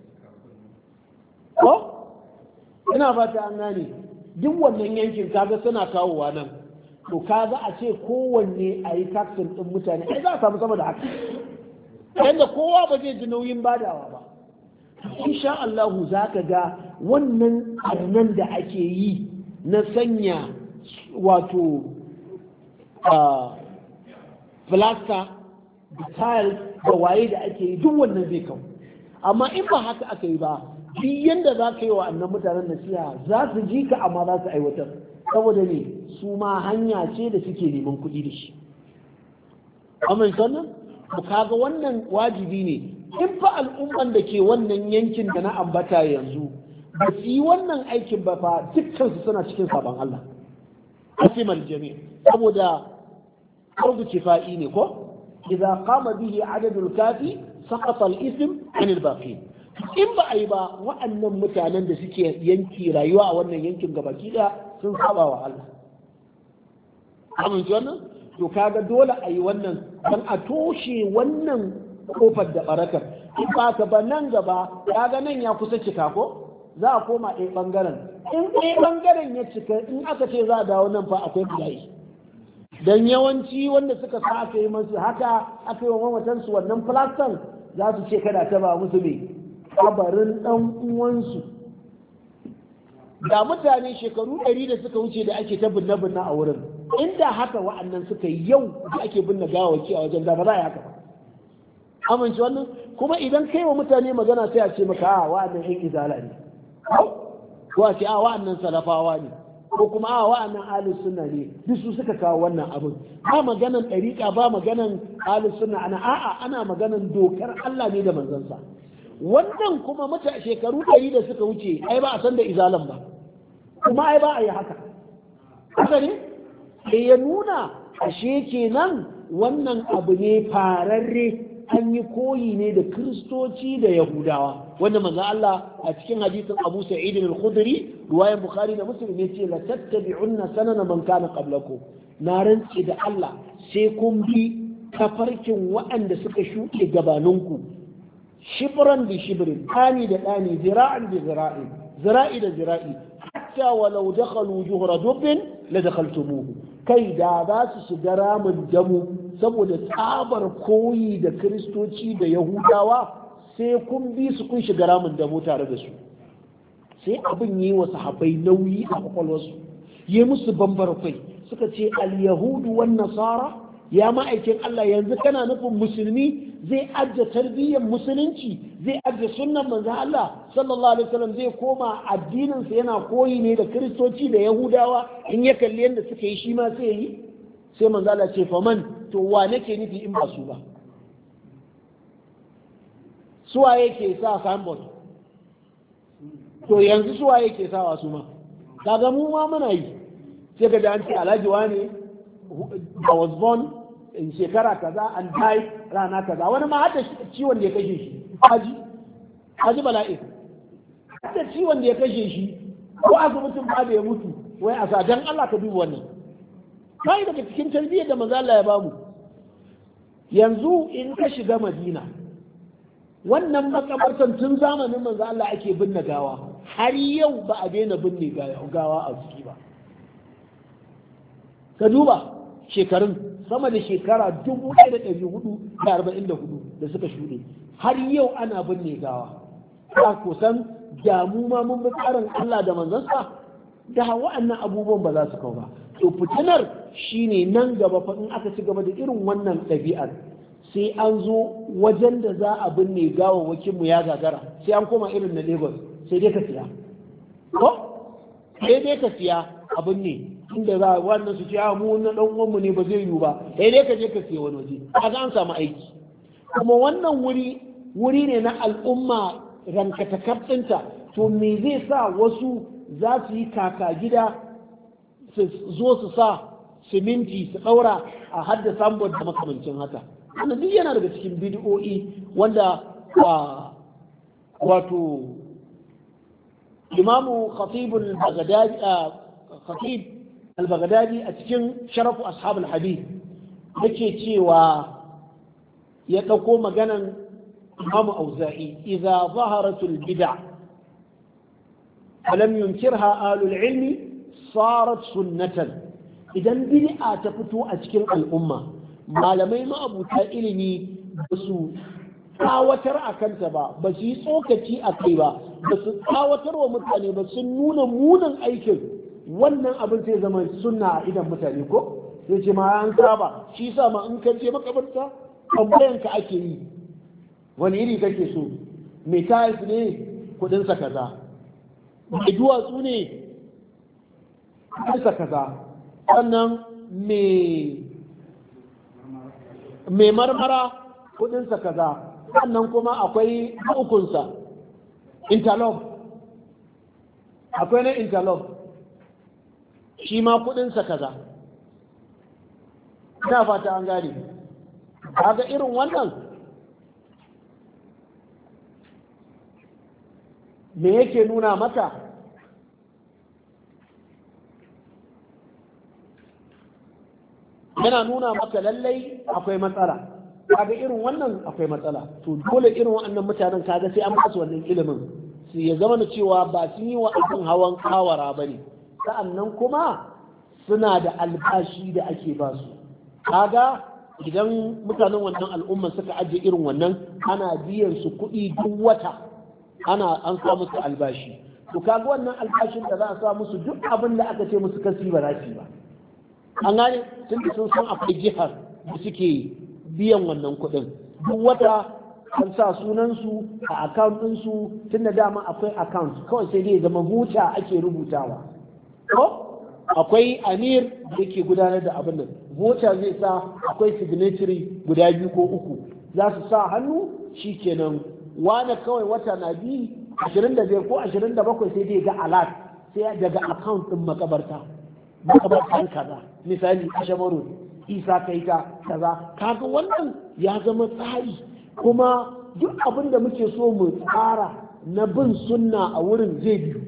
ko ina fata an gane duk wannan yankin kaga suna kawowa nan to kaga a ce kowanne a yi taxin ɗin mutane ai za a samu sama da haka yadda kowa ba zai ji nauyin badawa ba insha Allah za ka ga wannan arnan da ake yi na sanya wato filasta da tiles da waye da ake yi duk wannan zai kawo. Amma in ba haka aka yi ba, duk yanda za ka yi wa annan mutanen nasiha za su ji ka amma za su aiwatar, saboda ne su ma hanya ce da suke neman kuɗi da shi. Amin sannan ku kaga wannan wajibi ne in fa al'umman da ke wannan yankin da na ambata yanzu ba su yi wannan aikin ba fa dukkan su suna cikin sabon Allah. Asimal jami' saboda fardu kifa'i ne ko idza qama bihi adadul kafi saqata al-ism an al-baqi. In ba a yi ba wa'annan mutanen da suke yanki rayuwa a wannan yankin gabaki da sun saba wa Allah. Amin wannan to kaga dole a yi wannan don a toshe wannan kofar da barakar. In ba ka ba nan gaba kaga nan ya kusa cika ko za a koma ɗaya ɓangaren. In ɗaya ɓangaren ya cika in aka ce za a dawo nan fa akwai bala'i. Dan yawanci wanda suka sa aka yi masu haka aka yi wa mamatansu wannan filastan za su ce kada ta ba musu ne kabarin ɗan uwansu. Da mutane shekaru 100 da suka wuce da ake ta binne-binne a wurin, inda haka wa'annan suka yi yau da ake binne gawaki a wajen da ba za a yi haka ba. Amince wannan? Kuma idan kai wa mutane magana sai a ce maka a wa'annan yan izala ne. Ko a ce a wa'annan salafawa ne. Ko kuma a wa'annan ahlus sunna ne. Duk su suka kawo wannan abin. Ba maganan ɗariƙa ba maganan ahlus sunna ana maganan dokar Allah ne da manzansa. Wannan kuma shekaru 100 da suka wuce ai ba a san da izalan ba kuma ai ba a yi haka ne sai ya nuna ashe kenan wannan abu ne fararre an yi koyi ne da Kiristoci da Yahudawa wanda manzo Allah a cikin hadisin Abu Sa'id al-Khudri riwayar Bukhari da Muslim yace la tattabi'unna sanana man kana qablakum na rantsi da Allah sai kun bi tafarkin waɗanda suka shuɗe gabaninku shibran bi shibrin ɗani da ɗani zira'an bi zira'i zira'i da zira'i hatta walau dakhalu juhra dubbin la dakhaltumuhu kai da za su shiga ramin damu saboda tsabar koyi da Kiristoci da Yahudawa sai kun bi su kun shiga ramin damu tare da su. Sai abin yi wa sahabbai nauyi a kwakwalwarsu yi musu bambar kai suka ce al-yahudu wan nasara ya ma'aikin Allah yanzu kana nufin musulmi zai ajiye tarbiyyar musulunci zai ajiye sunnan manzon Allah sallallahu alaihi wasallam zai koma addininsa yana koyi ne da Kiristoci da Yahudawa in ya kalli yadda suka yi shi ma sai yi sai manzon Allah ce faman to wa nake nufi in ba su ba suwaye ke sa signboard to yanzu suwaye ke sawa su ma kaga mu ma muna yi sai ka da an ce alhaji wane I was born in shekara kaza and died rana kaza wani ma hada ciwon da ya kashe shi haji bala'i hada ciwon da ya kashe shi ko asibitin ba da ya mutu wai a sa dan Allah ka duba wannan kai daga cikin tarbiyyar da manzo Allah ya bamu yanzu in ka shiga Madina wannan makabartan tun zamanin manzo Allah ake binne gawa har yau ba a daina binne gawa a ciki ba ka duba shekarun sama da shekara 1444 da suka shuɗe har yau ana binne gawa ka kusan damu ma mun bi tsarin Allah da manzansa da wa'annan abubuwan ba za su kawo ba to fitinar shine nan gaba fa in aka ci gaba da irin wannan ɗabi'ar sai an zo wajen da za a binne gawawwakin mu ya gagara sai an koma irin na Lagos sai dai ka siya ko sai dai ka siya abin ne inda za a wannan su ce mu na dan uwanmu ne ba zai yiwu ba sai dai ka je ka siya wani waje kaga an samu aiki kuma wannan wuri ne na al'umma rankatakar ɗinta to me zai sa wasu za su yi kaka gida su zo su sa siminti su ɗaura a hadda sambod da makamancin haka wannan duk yana daga cikin bid'o'i wanda wato imamu khatib al-baghdadi a cikin sharafu ashabul hadith yake cewa ya ɗauko maganan imamu auza'i idza zaharatul bid'a falam yunkirha ahlul ilmi sarat sunnatan idan bid'a ta fito a cikin al'umma malamai ma'abuta ilimi ba su tsawatar a kanta ba su yi tsokaci a kai ba su tsawatar wa mutane ba sun nuna munin aikin, wannan abin sai zama sunna a idan mutane ko sai ce ma an saba shi sa ma in ka je makabarta tambayan ka ake yi wani iri kake so mai tiles ne kudinsa kaza, mai duwatsu ne kudinsa kaza, sannan mai marmara kudinsa kaza, sannan kuma akwai ukunsa interlock, akwai na interlock shi ma kudinsa kaza. ina fata an gane. kaga irin wannan me yake nuna maka? yana nuna maka lallai akwai matsala. kaga irin wannan akwai matsala, to dole irin wannan mutanen kaga sai an basu wannan ilimin su ya zama cewa ba su yi wa abin hawan kawara bane, sa'annan kuma suna da albashi da ake basu. kaga idan mutanen wannan al'umma suka ajiye irin wannan ana biyan su kuɗi duk wata, an sa musu albashi, to kaga wannan albashin da za a sa musu duk abin da aka ce musu kasi ba za su ba. an gane tun da sun san akwai jihar da suke biyan wannan kuɗin duk wata, an sa sunansu a account ɗinsu, tun da dama akwai account kawai sai dai zama huta ake rubutawa ko akwai amir da yake gudanar da abin nan, vota zai sa akwai signatory guda 2 ko 3 za su sa hannu shi kenan wane kawai wata na bi 25 ko 27 sai dai ga alert sai daga account din makabartan kaza misali Ashamaru Isa Kaita kaza. kaga wannan ya zama tsari, kuma duk abin da muke so mu tsara na bin sunna a wurin zai biyu.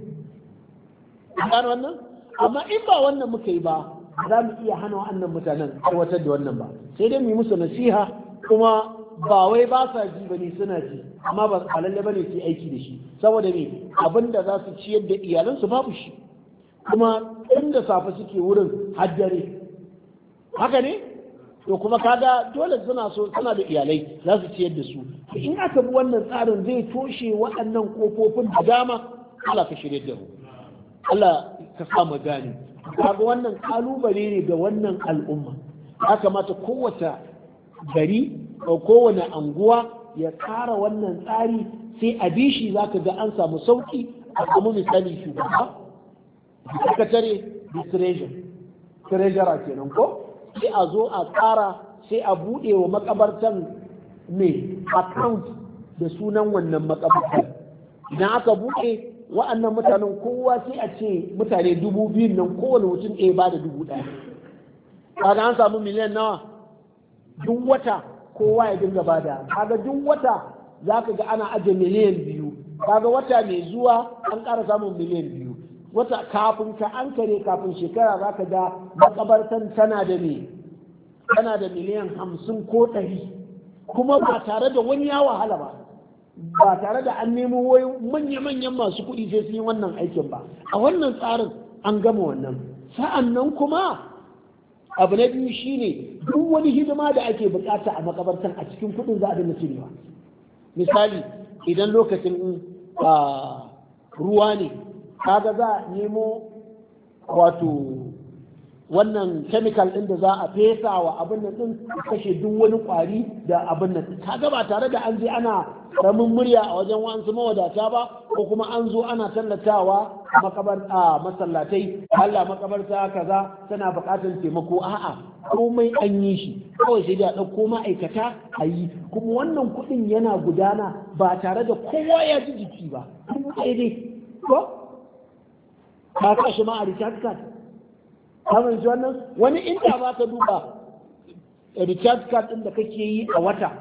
wannan amma in ba wannan muka yi ba za mu iya hana wa'annan mutanen aiwatar da wannan ba, sai dai mu yi musu nasiha, kuma ba wai ba sa ji bane suna ji, amma ba lalle bane su aiki da shi, saboda me abinda za su ciyar da iyalansu babu shi, kuma inda safe suke wurin haddare haka ne, to kuma kaga dole suna da iyalai za su ciyar da su. in aka bi wannan tsarin zai toshe waɗannan kofofin da dama. Allah ka shirye da mu, Allah ka samu gani. kaga wannan kalubale ne ga wannan al'umma. ya kamata kowace gari ko kowane anguwa ya tsara wannan tsari, sai a bishi za ka ga an samu sauki. a samu misali shugaba sakatare da treasurer kenan ko sai a zo a tsara, sai a buɗe wa makabartan mai account da sunan wannan makabartan. idan aka buɗe wa'annan mutanen kowa sai a ce mutane 2,000 nan kowane mutum ɗaya ba da 1,000. kaga an samu miliyan nawa duk wata kowa ya dinga bada. kaga duk wata za ka ga ana ajiye miliyan 2, kaga wata mai zuwa an ƙara samun miliyan 2. wata kafin ka an kare kafin shekara za ka ga makabartan tana da miliyan 50 ko 100, kuma ba tare da wani ya wahala ba tare da an nemo wai manya-manyan masu kuɗi sai sun yi wannan aikin ba. a wannan tsarin an gama wannan. sa'an nan kuma abu na biyu shine duk wani hidima da ake bukata a makabartan a cikin kuɗin za a dinga cirewa. misali idan lokacin ruwa ne, kaga za a nemo wato wannan chemical ɗin da za a fesa wa abin nan ɗin kashe duk wani ƙwari da abin nan. kaga ba tare da an je ana ramin murya a wajen wasu mawadata ba, ko kuma an zo ana tallatawa masallatai Allah makabarta kaza tana buƙatar taimako. a'a komai an yi shi, kawai sai da ɗauko ma'aikata a yi, kuma wannan kuɗin yana gudana ba tare da kowa ya ji jiki ba. dai ko ka kashe ma a recharge card kamar shi wannan wani inda ba ka duba recharge card ɗin da kake yi a wata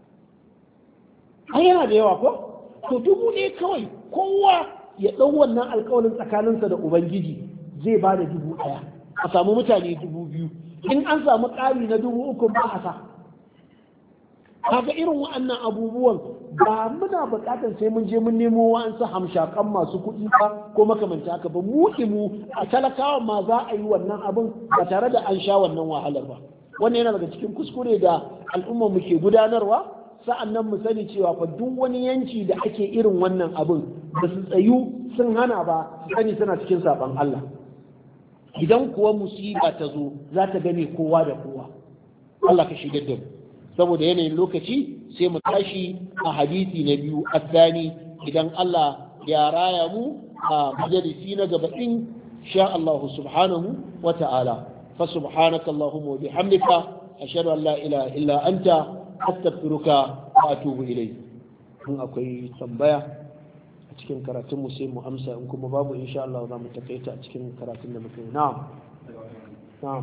ai yana da yawa ko, to 1,000 ne kawai kowa ya ɗau wannan alƙawarin tsakaninsa da ubangiji zai ba da 1,000 a samu mutane 2,000. in an samu ƙari na 3,000 ba a sa. kaga irin wa'annan abubuwan ba muna buƙatar sai mun je mun nemo wa'ansu hamshakan masu kuɗi ba ko makamanta haka ba. mu a talakawa ma za a yi wannan abin ba tare da an sha wannan wahalar ba. wannan yana daga cikin kuskure da al'ummar mu ke gudanarwa. sa'annan mu sani cewa fa duk wani yanci da ake irin wannan abin ba su tsayu sun hana ba sani suna cikin saban Allah idan kuwa musiba ta zo za ta gane kowa da kowa Allah ka shigar da mu saboda yanayin lokaci sai mu tashi a hadisi na biyu asani idan Allah ya raya mu a majalisi na gaba in sha Allah subhanahu wa ta'ala fa subhanaka allahumma wa bihamdika ashhadu an la ilaha illa anta astaghfiruka wa atubu ilayk in akwai tambaya a cikin karatun mu sai mu amsa in kuma babu insha Allah za mu takaita a cikin karatun da muke na'am na'am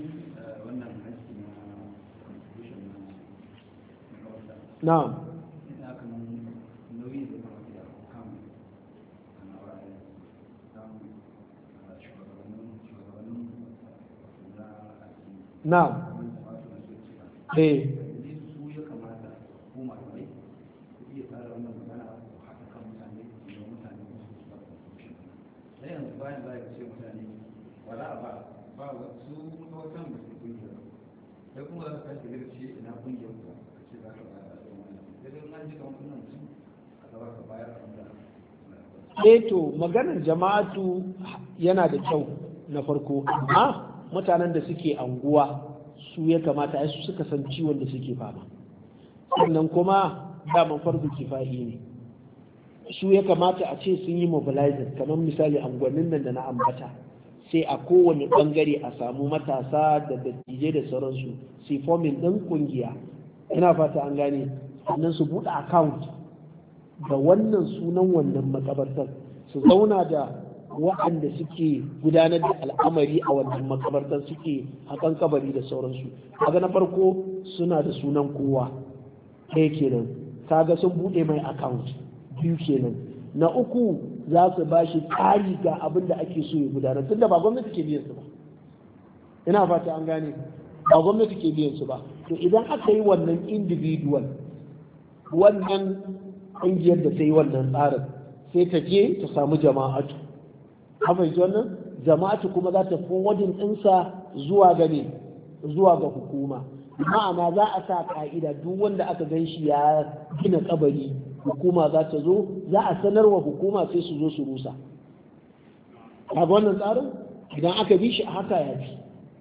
na'am na'am to maganar jama'atu yana da kyau na farko amma mutanen da suke anguwa su ya kamata ai su suka san ciwon da suke fama sannan kuma daman farko kifahi ne su ya kamata a ce sun yi mobilizing kamar misali anguwannin nan da na ambata sai a kowane bangare a samu matasa da dattijai da sauransu sai forming ɗin kungiya ina fata an gane sannan su buɗe account da wannan sunan wannan makabartar su zauna da waɗanda suke gudanar da al'amari a wannan makabartar suke hakan kabari da sauransu kaga na farko suna da sunan kowa ɗaya kenan kaga sun buɗe mai account biyu kenan na uku za su ba shi tsari ga abin da ake so ya gudanar tunda ba gwamnati ke biyan su ba ina fata an gane ba gwamnati ke biyan su ba to idan aka yi wannan individual wannan ƙungiyar da ta yi wannan tsarin sai ta je ta samu jama'atu ji wannan jama'atu kuma za ta forwarding ɗinsa zuwa ga ne zuwa ga hukuma ma'ana za a sa ka'ida duk wanda aka gan shi ya gina kabari hukuma za ta zo za a sanar wa hukuma sai su zo su rusa a wannan tsarin idan aka bi shi a haka ya fi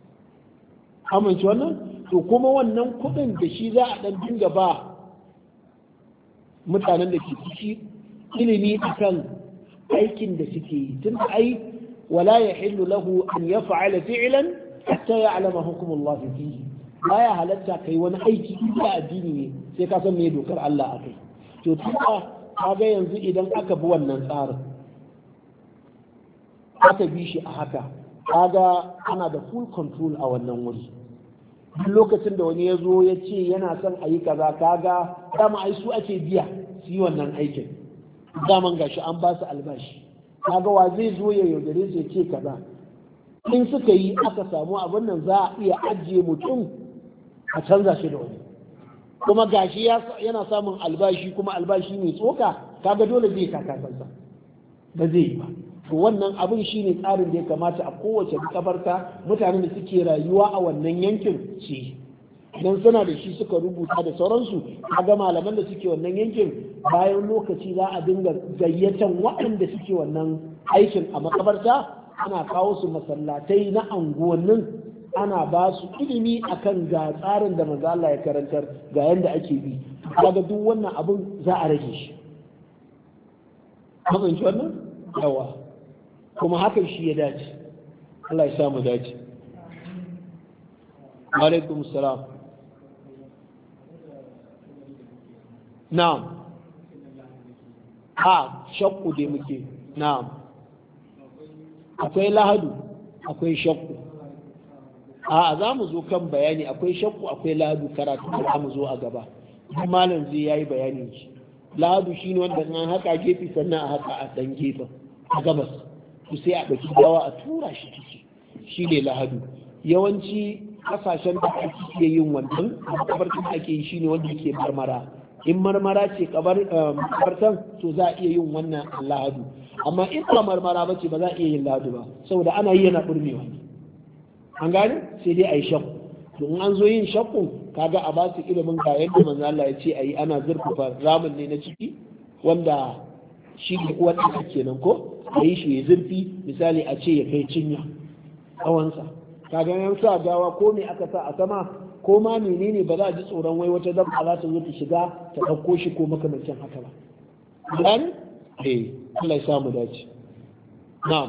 amince wannan to kuma wannan kuɗin da shi za a ɗan dinga ba mutanen da ke ciki ilimi akan aikin da suke yi tun da ai wala ya hillu lahu an ya fa'ala fi'lan hatta ya alama hukumullah fihi baya halatta kai wani aiki da addini ne sai ka san me dokar Allah akai to tuka kaga yanzu idan aka bi wannan tsarin aka bi shi a haka kaga ana da full control a wannan wuri duk lokacin da wani ya zo ya ce yana son a yi kaza kaga dama ai su ake biya su yi wannan aikin daman gashi an ba su albashi kaga wa zai zo ya yaudare su ya ce kaza in suka yi aka samu abin nan za a iya ajiye mutum a canza shi da wani kuma gashi yana samun albashi kuma albashi mai tsoka kaga dole zai kakasansa ba zai yi ba to wannan abin shine tsarin da ya kamata a kowace makabarta mutanen da suke rayuwa a wannan yankin ce idan suna da shi suka rubuta da sauransu kaga malaman da suke wannan yankin bayan lokaci za a dinga gayyatan waɗanda suke wannan aikin a makabarta ana kawo su masallatai na anguwannin ana ba su ilimi akan ga tsarin da manzo Allah ya karantar ga yanda ake bi kaga duk wannan abin za a rage shi kuma wannan yawa kuma hakan shi ya dace Allah ya samu dace alaikum salam na'am shakku dai muke na'am akwai lahadu akwai shakku za mu zo kan bayani akwai shakku akwai lahadu karatu da za mu zo a gaba duk malam zai yayi bayanin shi lahadu shine wanda an haka gefe sannan a haka a dan gefen a gabas to sai a ɗauki gawa a tura shi ciki shi ne lahadu yawanci kasashen da ake yin wannan kabartin da ake yi shine wanda yake marmara in marmara ce kabartan to za a iya yin wannan lahadu amma in ba marmara ba ce ba za a iya yin lahadu ba saboda ana yi yana burmewa an gane sai dai a yi shakku don an zo yin shakku kaga a ba su ilimin ga yadda manzo Allah ya ce ayi ana zurfafa ramin ne na ciki wanda shi ne uwar ɗaka kenan ko ayi shi ya zurfi misali a ce ya kai cinya tsawonsa kaga yan sa gawa ko me aka sa a sama ko ma menene ba za a ji tsoron wai wata dabba za ta zo ta shiga ta ɗauko shi ko makamancin haka ba dan Allah ya samu dace na'am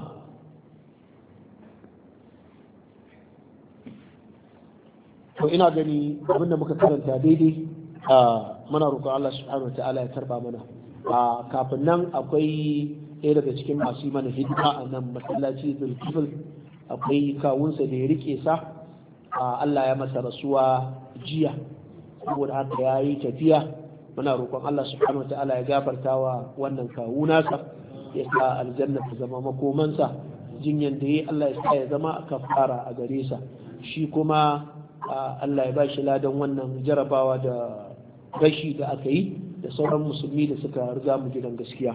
to ina gani abinda muka karanta daidai muna roƙon Allah subhanahu wataala ya karba mana kafin nan akwai ɗaya daga cikin masu mana hidima a nan masallaci zulkifil akwai kawunsa da ya rike sa Allah ya masa rasuwa jiya saboda haka ya yi tafiya muna roƙon Allah subhanahu wataala ya gafarta wa wannan kawu nasa ya sa aljanna ta zama makomansa jinyan da ya Allah ya sa ya zama kafara a gare sa shi kuma Allah ya ba shi ladan wannan jarabawa da gashi da aka yi da sauran musulmi da suka riga mu gidan gaskiya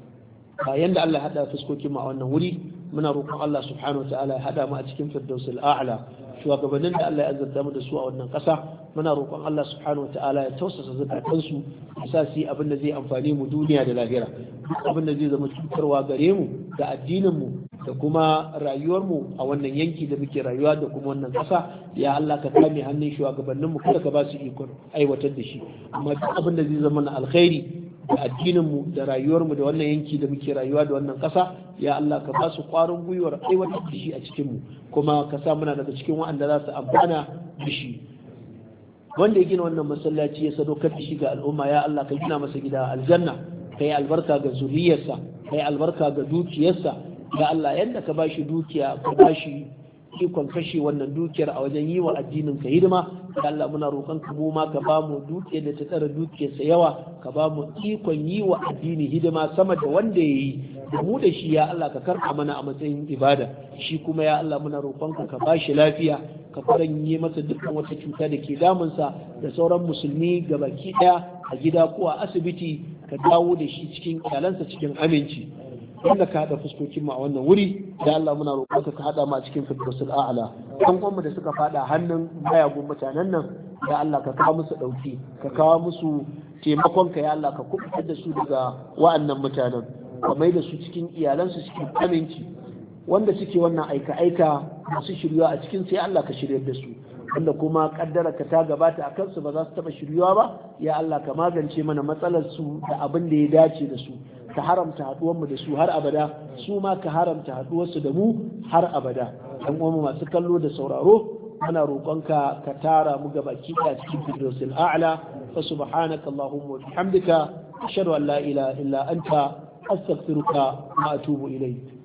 bayan da Allah ya hada fuskokin mu a wannan wuri muna roƙon Allah subhanahu wataala ya hada mu a cikin firdausul a'la shugabannin da Allah ya azurta mu da su a wannan ƙasa muna roƙon Allah subhanahu wataala ya tausasa zakatansu ya sa su yi abin da zai amfani mu duniya da lahira duk abin da zai zama cutarwa gare mu da addinin mu da kuma rayuwar mu a wannan yanki da muke rayuwa da kuma wannan ƙasa ya Allah ka kame hannun shugabannin mu kada ka ba su ikon aiwatar da shi amma duk abin da zai zama na alkhairi da addininmu da rayuwarmu da wannan yanki da muke rayuwa da wannan ƙasa ya Allah ka ba su ƙwarin gwiwar aiwatar da shi a cikinmu kuma ka sa muna daga cikin waɗanda za su amfana da shi wanda ya gina wannan masallaci ya sadaukar da shi ga al'umma ya Allah ka gina masa gida aljanna ka yi albarka ga zuriyarsa ka yi albarka ga dukiyarsa ya Allah yadda ka ba shi dukiya ka ba shi ikon kashe wannan dukiyar a wajen yi wa addinin ka hidima da Allah muna roƙon ka mu ma ka ba mu dukiyar da ta tsara dukiyarsa yawa ka ba mu ikon yi wa addini hidima sama da wanda ya yi da mu da shi ya Allah ka karɓa mana a matsayin ibada shi kuma ya Allah muna roƙon ka ba shi lafiya ka faranye masa dukkan wata cuta da ke damunsa da sauran musulmi gabaki ɗaya a gida ko a asibiti ka dawo da shi cikin iyalansa cikin aminci wanda ka haɗa fuskokin mu a wannan wuri da Allah muna roƙonka ka haɗa mu a cikin firdausul a'la kan mu da suka faɗa hannun mayagun mutanen nan ya Allah ka kawo musu ɗauki ka kawo musu taimakon ka ya Allah ka kubutar da su daga wa'annan mutanen ka mai da su cikin iyalansu cikin aminci wanda suke wannan aika-aika masu shiryuwa a cikin sai Allah ka shiryar da su wanda kuma kaddara ka ta gabata a kansu ba za su taɓa shiryuwa ba ya Allah ka magance mana matsalar su da abin da ya dace da su ka haramta haduwanmu da su har abada su ma ka haramta haduwarsu da mu har abada dan uwanmu masu kallo da sauraro ana roƙonka ka tara mu gaba kiɗa cikin firdausil a'la fa subhanaka allahumma wa bihamdika ashhadu an la ilaha illa anta astaghfiruka wa atubu ilayk